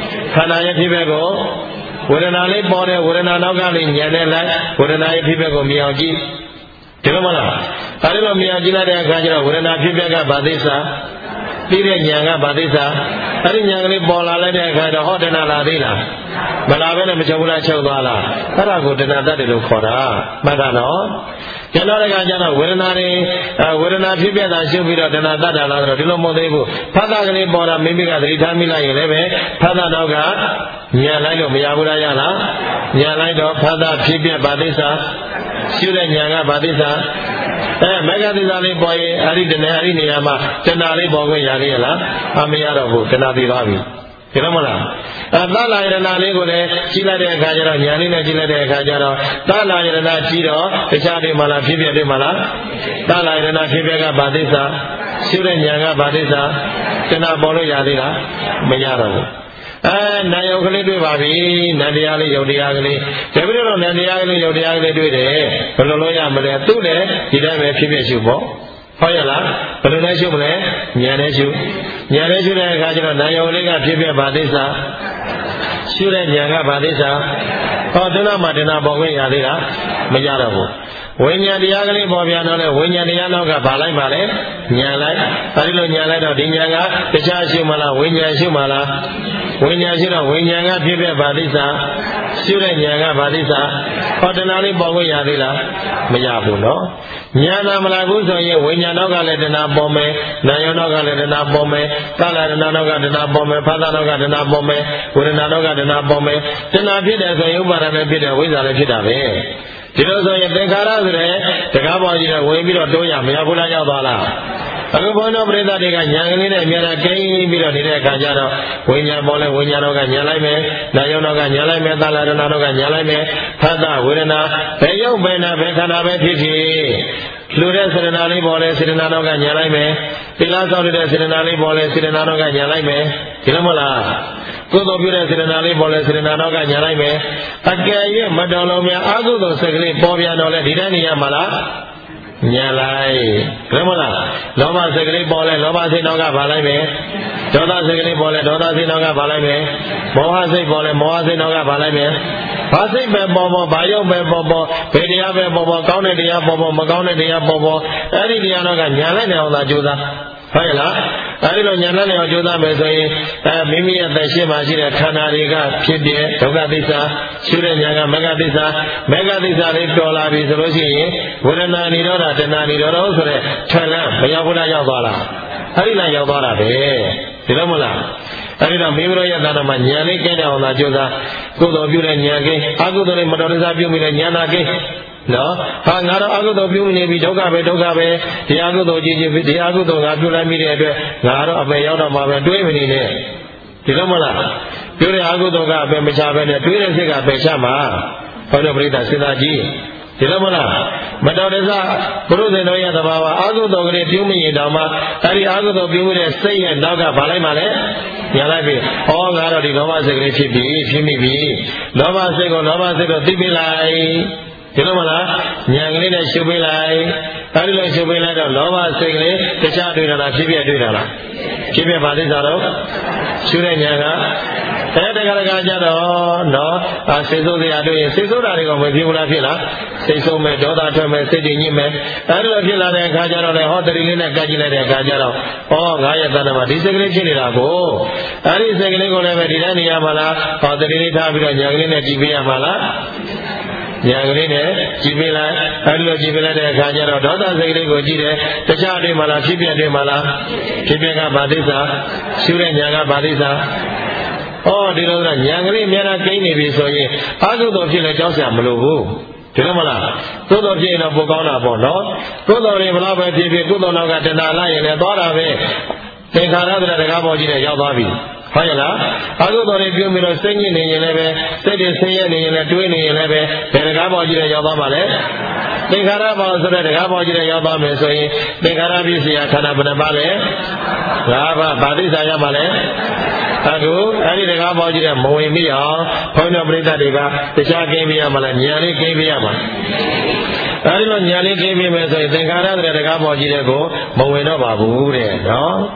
A: ခန္ဓာရဲ့ဖြစ်ပဲကိုဝေဒနာလေးပေါ်တဲ့ဝေဒနာနောက်ကလေးညံနေလိုက်ဝေဒနာရဲ့ဖြစ်ပဲကိုမြင်အောင်ကြည့်ဒီလိုမလားအဲဒီလိုမြင်အောင်ကြည့်လိုက်တဲ့အခါကျတော့ဝေဒနာဖြစ်ပဲကဗာသိစ္စာပြီးတဲ့ဉာဏ်ကဗာသိစ္စာအဲဒီဉာဏ်ကလေးပေါ်လာလိုက်တဲ့အခါတော့ဟောတဏှာလာသေးလားမလာဘဲနဲ့မချုပ်ဘူးလားချုပ်သွားလားအဲ့ဒါကိုတဏှာတတ်တယ်လို့ခေါ်တာမှတ်တာနော်ကျန်တော့လည်းကကျတော့ဝေဒနာတွေဝေဒနာဖြစ်ပြတာရှုပ်ပြီးတော့တဏှာတတ်တာလားဆိုတော့ဒီလိုမဟုတ်သေးဘူးဖတ်တာကလေးပေါ်တာမိမိကသတိထားမိလိုက်ရင်လည်းပဲဖတ်တာတော့ကဉာဏ်လိုက်လို့မရဘူးလားရလားဉာဏ်လိုက်တော့ဖတ်တာဖြစ်ပြဗာသိစ္စာရှုတဲ့ဉာဏ်ကဗာသိစ္စာအဲမဂ္ဂသစ္စာလေးပေါ်ရင်အဲ့ဒီတဏှာအဲ့ဒီနေရာမှာတဏှာလေးပေါ်ခွင့်ရသေးရလားအမရတော့ဘူးတဏှာပြီးသွားပြီဒီလိုမလားအဲသလာယရဏလေးကိုလည်းကြည့်လိုက်တဲ့အခါကျတော့ဉာဏ်လေးနဲ့ကြည့်လိုက်တဲ့အခါကျတော့သလာယရဏကြည့်တော့တခြားတွေမလားဖြစ်ပြတွေမလားသလာယရဏဖြစ်ပြကဗာသိစ္စာရှုတဲ့ဉာဏ်ကဗာသိစ္စာတဏှာပေါ်လို့ရသေးလားမရတော့ဘူးအဲနာယုတ်ကလေးတွေ့ပါပြီနန္တရားလေးယုတ်တရားကလေးဒါပြီးတော့နန္တရားကလေးယုတ်တရားကလေးတွေ့တယ်ဘယ်လိုလုပ်ရမလဲသူ့လည်းဒီတိုင်းပဲဖြစ်ဖြစ်ရှုပေါ့ဟုတ်ရလားဘယ်လိုလဲရှုမလဲဉာဏ်နဲ့ရှုဉာဏ်နဲ့ရှုတဲ့အခါကျတော့နာယုတ်လေးကဖြစ်ဖြစ်ဗာသိစ္စာရှုတဲ့ဉာဏ်ကဗာသိစ္စာဟောဒီနောက်မှတဏှာပေါ်ခွင့်ရသေးလားမရတော့ဘူးဝိညာဉ်တရားကလေးပေါ်ပြန်တော့လေဝိညာဉ်တရားနောက်ကဗာလိုက်ပါလေဉာဏ်လိုက်အဲဒီလိုဉာဏ်လိုက်တော့ဒီဉာဏ်ကတခြားရှုမလားဝိညာဉ်ရှုမလားဝိညာဉ်ရှိတော့ဝိညာဉ်ကဖြစ်ဖြစ်ဗာသိစ္စာရှုတဲ့ဉာဏ်ကဗာသိစ္စာဟောတဏှာလေးပေါ်ခွင့်ရသေးလားမရဘူးနော်ဉာဏ်သာမလာဘူးဆိုရင်ဝိညာဉ်နောက်ကလည်းတဏှာပေါ်မယ်နာယုံနောက်ကလည်းတဏှာပေါ်မယ်သလရဏနောက်ကတဏှာပေါ်မယ်ဖသနောက်ကတဏှာပေါ်မယ်ဝေဒနာနောက်ကတဏှာပေါ်မယ်တဏှာဖြစ်တယ်ဆိုရင်ဥပါဒဏ်လည်းဖြစ်တယ်ဝိဇ္ဇာလည်းဖြစ်တာပဲဒီလိုဆိုရင်သင်္ခါရဆိုတဲ့တကားပေါ်ကြီးနဲ့ဝင်ပြီးတော့တိုးရမရဘူးလားရောက်သွားလားအခုဘုန်းတော်ပရိသတ်တွေကဉာဏ်ကလေးနဲ့အများအားကိန်းပြီးတော့နေတဲ့အခါကျတော့ဝိညာဉ်ပေါ်လဲဝိညာဉ်တော်ကဉာဏ်လိုက်မယ်နာယုံတော်ကဉာဏ်လိုက်မယ်သလရဏတော်ကဉာဏ်လိုက်မယ်ဖသဝေဒနာဘယ်ရုပ်ဘယ်နာဘယ်ခန္ဓာပဲဖြစ်ဖြစ်လူတဲ့စေတနာလေးပေါ်လဲစေတနာတော်ကဉာဏ်လိုက်မယ်သီလဆောက်တဲ့စေတနာလေးပေါ်လဲစေတနာတော်ကဉာဏ်လိုက်မယ်ဒီလိုမဟုတ်လားကုသိုလ်ပြုတဲ့စေတနာလေးပေါ်လဲစေတနာတော်ကဉာဏ်လိုက်မယ်အကယ်၍မတော်လုံးများအကုသိုလ်စိတ်ကလေးပေါ်ပြန်တော့လဲဒီတိုင်းနေရမှာလားဉာဏ်လိုက်ဘယ်မလားလောဘစိတ်ကလေးပေါ်လဲလောဘစိတ်တော့ကဗာလိုက်မယ်ဒေါသစိတ်ကလေးပေါ်လဲဒေါသစိတ်တော့ကဗာလိုက်မယ်မောဟစိတ်ပေါ်လဲမောဟစိတ်တော့ကဗာလိုက်မယ်ဘာစိတ်ပဲပေါ်ပေါ်ဘာရောက်ပဲပေါ်ပေါ်ဘယ်တရားပဲပေါ်ပေါ်ကောင်းတဲ့တရားပေါ်ပေါ်မကောင်းတဲ့တရားပေါ်ပေါ်အဲ့ဒီတရားတော့ကဉာဏ်လိုက်နေအောင်သာကြိုးစားဟုတ်ရဲ့လားအဲဒီလိုဉာဏ်နဲ့အောင်ကြိုးစားမယ်ဆိုရင်အဲမိမိရဲ့သက်ရှိမှရှိတဲ့ခန္ဓာတွေကဖြစ်တဲ့ဒုက္ခသစ္စာရှုတဲ့ဉာဏ်ကမဂ္ဂသစ္စာမဂ္ဂသစ္စာလေးတော်လာပြီဆိုလို့ရှိရင်ဝေဒနာនិရောဓတဏှာនិရောဓဆိုတဲ့ထွန်လန်းမရောက်ဘူးလားရောက်သွားလားအဲဒီလားရောက်သွားတာပဲဒီလိုမလားအဲဒီတော့မိမိတို့ရဲ့သာဓမ္မဉာဏ်လေးကျင့်တဲ့အောင်သာကြိုးစားကုသိုလ်ပြုတဲ့ဉာဏ်ကိအကုသိုလ်လေးမတော်တဆပြုမိတဲ့ဉာဏ်သာကိနော်ဟာငါတော့အကုသိုလ်ပြုနေပြီဒုက္ခပဲဒုက္ခပဲဒီအကုသိုလ်ကြည့်ကြည့်ဒီအကုသိုလ်ငါပြုလိုက်မိတဲ့အတွက်ငါတော့အပေရောက်တော့မှာပဲတွေးမနေနဲ့ဒီလိုမလားပြုတဲ့အကုသိုလ်ကအပေမချပဲနဲ့တွေးတဲ့စိတ်ကပေချမှာဘုရားပရိသတ်စဉ်းစားကြည့်ဒီလိုမလားမတော်တဆဘုရုဇင်တော်ရဲ့သဘာဝအကုသိုလ်ကလေးပြုမိရင်တောင်မှအဲဒီအကုသိုလ်ပြုမှုတဲ့စိတ်ရဲ့နောက်ကဘာလိုက်မှလဲညာလိုက်ပြီဩငါတော့ဒီလောဘစိတ်ကလေးဖြစ်ပြီဖြစ်မိပြီလောဘစိတ်ကိုလောဘစိတ်ကိုသိပြလိုက်ဒီလိုမလားဉာဏ်ကလေးနဲ့ရှုပေးလိုက်အဲဒီလိုရှုပေးလိုက်တော့လောဘစိတ်ကလေးတခြားတွေ့တာလားဖြစ်ပြတွေ့တာလားဖြစ်ပြပါလိမ့်စားတော့ရှုတဲ့ဉာဏ်ကအဲတခါတခါကြတော့နော်စိတ်ဆိုးစရာတွေ့ရင်စိတ်ဆိုးတာတွေကမဖြစ်ဘူးလားဖြစ်လားစိတ်ဆိုးမဲ့ဒေါသထွက်မဲ့စိတ်တည်ညစ်မဲ့အဲဒီလိုဖြစ်လာတဲ့အခါကျတော့လေဟောတတိလေးနဲ့ကတ်ကြည့်လိုက်တဲ့အခါကျတော့ဩငါရဲ့တဏ္ဍမှာဒီစိတ်ကလေးဖြစ်နေတာကိုအဲဒီစိတ်ကလေးကိုလည်းပဲဒီတိုင်းနေရမှာလားဟောတတိလေးထားပြီးတော့ဉာဏ်ကလေးနဲ့ကြည့်ပေးရမှာလားဉာဏ်ကလေးနဲ့ကြည့်ပေးလိုက်အဲဒီလိုကြည့်ပေးလိုက်တဲ့အခါကျတော့ဒေါသစိတ်လေးကိုကြည့်တယ်တခြားတွေမှာလားဖြစ်ပြတွေမှာလားဖြစ်ပြကဗာသိစ္စာရှုတဲ့ဉာဏ်ကဗာသိစ္စာဩဒီလိုကဉာဏ်ကလေးအများအားကိန်းနေပြီဆိုရင်အာဟုသောဖြစ်လဲကြောက်စရာမလိုဘူးဒီလိုမလားသို့တော်ဖြစ်ရင်တော့ပိုကောင်းတာပေါ့နော်သို့တော်တွေဘလောက်ပဲဖြစ်ဖြစ်ကုသိုလ်နောက်ကတဏှာလိုက်ရင်လည်းသွားတာပဲသင်္ခါရသရတကားပေါ်ကြီးနဲ့ရောက်သွားပြီဟုတ်ရဲ့လားအကုသိုလ်တွေပြုပြီးတော့စိတ်ညစ်နေရင်လည်းပဲစိတ်တွေဆင်းရဲနေရင်လည်းတွေးနေရင်လည်းပဲဘယ်တကားပေါ်ကြီးနဲ့ရောက်သွားမှာလဲသင်္ခါရပေါ်ဆိုတဲ့တကားပေါ်ကြီးနဲ့ရောက်သွားမယ်ဆိုရင်သင်္ခါရပြည့်စရာခန္ဓာဘယ်နှပါလဲငါးပါးဗာတိစာရမှာလဲအခုအဲ့ဒီတကားပေါ်ကြီးနဲ့မဝင်မိအောင်ဘုန်းတော်ပရိသတ်တွေကတခြားကိန်းပြရမှာလားဉာဏ်လေးကိန်းပြရမှာအဲဒီလိုဉာဏ်လေးကိန်းပြမယ်ဆိုရင်သင်္ခါရတဲ့တကားပေါ်ကြီးတဲ့ကိုမဝင်တော့ပါဘူးတဲ့နော်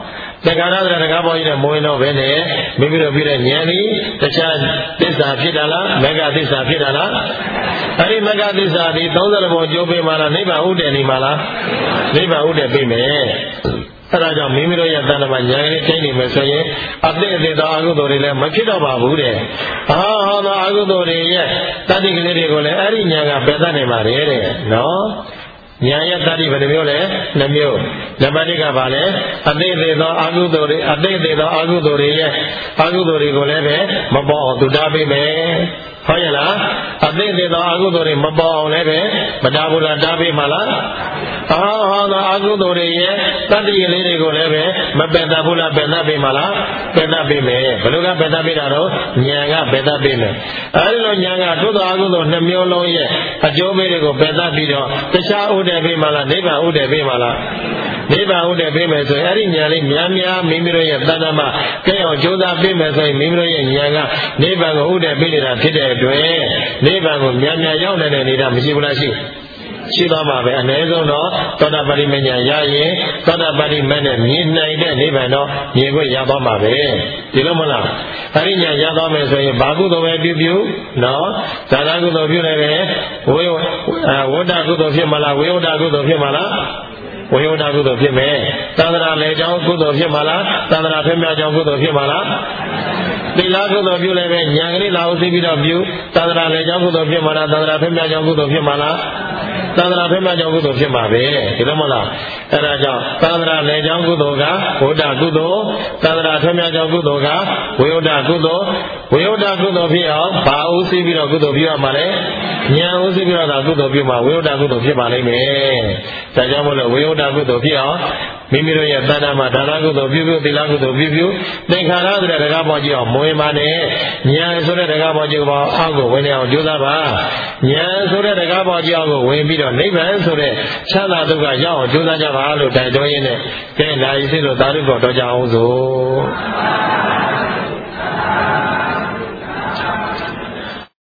A: သင်္ခါရဆိုတဲ့တကားပေါ်ကြီးနဲ့မဝင်တော့ဘဲနဲ့မိမိတို့ပြတဲ့ဉာဏ်ဤတခြားသစ္စာဖြစ်တာလားမဂ္ဂသစ္စာဖြစ်တာလားအဲ့ဒီမဂ္ဂသစ္စာဒီသုံးဆယ်ဘုံကျိုးပေးမှလားနိဗ္ဗာန်ဥတည်နေမှလားနိဗ္ဗာန်ဥတည်ပေးမယ်အဲဒါကြောင့်မိမိတို့ရဲ့တဏ္ဍမှာဉာဏ်လေးချိန်နေမယ်ဆိုရင်အတိအသေးသောအကုသိုလ်တွေလည်းမဖြစ်တော့ပါဘူးတဲ့။အာဟောသောအကုသိုလ်တွေရဲ့တတ္တိကလေးတွေကိုလည်းအဲ့ဒီဉာဏ်ကပယ်တတ်နေပါလေတဲ့နော်။ဉာဏ်ရဲ့တတ္တိဘယ်နှမျိုးလဲနှမျိုးနံပါတ်တစ်ကဘာလဲအတိအသေးသောအကုသိုလ်တွေအတိအသေးသောအကုသိုလ်တွေရဲ့အကုသိုလ်တွေကိုလည်းပဲမပေါ်အောင်သူတားပေးမယ်။ဟုတ်ရဲ့လားအသိသေးသောအကုသိုလ်တွေမပေါ်အောင်လည်းပဲမတားဘူးလားတားပေးမှလားအာဟောသောအကုသိုလ်တွေရဲ့တတ္တိကလေးတွေကိုလည်းပဲမပယ်တတ်ဘူးလားပယ်တတ်ပေးမှလားပယ်တတ်ပေးမယ်ဘယ်လိုကပယ်တတ်ပေးတာတော့ဉာဏ်ကပယ်တတ်ပေးမယ်အဲဒီလိုဉာဏ်ကသို့သောအကုသိုလ်နှမျိုးလုံးရဲ့အကျိုးပေးတွေကိုပယ်တတ်ပြီးတော့တခြားဥဒ္ဒေပေးမှလားနိဗ္ဗာန်ဥဒ္ဒေပေးမှလားနိဗ္ဗာန်ဥဒ္ဒေပေးမယ်ဆိုရင်အဲ့ဒီဉာဏ်လေးများများမိမိတို့ရဲ့တဏ္ဍမှာကဲအောင်ကြိုးစားပေးမယ်ဆိုရင်မိမိတို့ရဲ့ဉာဏ်ကနိဗ္ဗာန်ကိုဥဒ္ဒေပေးနေတာဖြစ်တဲ့အတွက်နိဗ္ဗာန်ကိုများများရောက်နေတဲ့နေတာမရှိဘူးလားရှိရှိသွားမှာပဲအနည်းဆုံးတော့သောတာပတိမဉ္ဇဉ်ရရင်သောတာပတိမနဲ့မြင်နိုင်တဲ့နိဗ္ဗာန်တော့မြင်ခွင့်ရသွားမှာပဲဒီလိုမလားအရိညာရသွားမယ်ဆိုရင်ဘာကုသိုလ်ပဲပြုပြုနော်ဇာတာကုသိုလ်ပြုလည်းပဲဝေဝတ္တကုသိုလ်ဖြစ်မလားဝေဝတ္တကုသိုလ်ဖြစ်မလားဝေယုဒ္ဓကုသိုလ်ဖြစ်မယ်သန္တရာလေကြောင်းကုသိုလ်ဖြစ်မှာလားသန္တရာဖျက်မြောက်ကြောင်းကုသိုလ်ဖြစ်မှာလားသီလကုသိုလ်ပြုလည်းပဲဉာဏ်ကလေးလာအောင်သိပြီးတော့ပြုသန္တရာလေကြောင်းကုသိုလ်ဖြစ်မှာလားသန္တရာဖျက်မြောက်ကြောင်းကုသိုလ်ဖြစ်မှာလားသန္တရာဖျက်မြောက်ကြောင်းကုသိုလ်ဖြစ်မှာပဲဒီလိုမလားအဲဒါကြောင့်သန္တရာလေကြောင်းကုသိုလ်ကဝိဒ္ဓကုသိုလ်သန္တရာဖျက်မြောက်ကြောင်းကုသိုလ်ကဝေယုဒ္ဓကုသိုလ်ဝေယုဒ္ဓကုသိုလ်ဖြစ်အောင်ဘာဥသိပြီးတော့ကုသိုလ်ပြုရမှာလဲဉာဏ်ဥသိပြီးတော့ကုသိုလ်ပြုမှာဝေယုဒ္ဓကုသိုလ်ဖြစ်ပါလိမ့်မယ်ဒါကြောင့်မို့လို့ဝေယုဒ္ဓကုသိုလ်ဖြစ်အောင်မိမိတို့ရဲ့တဏ္ဍမှာဒါနကုသိုလ်ပြုပြုသီလကုသိုလ်ပြုပြုသင်္ခါရဆိုတဲ့တကားပေါ်ကြည့်အောင်မဝင်ပါနဲ့ဉာဏ်ဆိုတဲ့တကားပေါ်ကြည့်အောင်အောက်ကိုဝင်နေအောင်ကြိုးစားပါဉာဏ်ဆိုတဲ့တကားပေါ်ကြည့်အောင်ကိုဝင်ပြီးတော့နိဗ္ဗာန်ဆိုတဲ့ချမ်းသာဒုက္ခရောက်အောင်ကြိုးစားကြပါလို့တိုက်တွန်းရင်းနဲ့ကဲလာရည်စိလို့သာဓုတော်တော်ကြအောင်စို့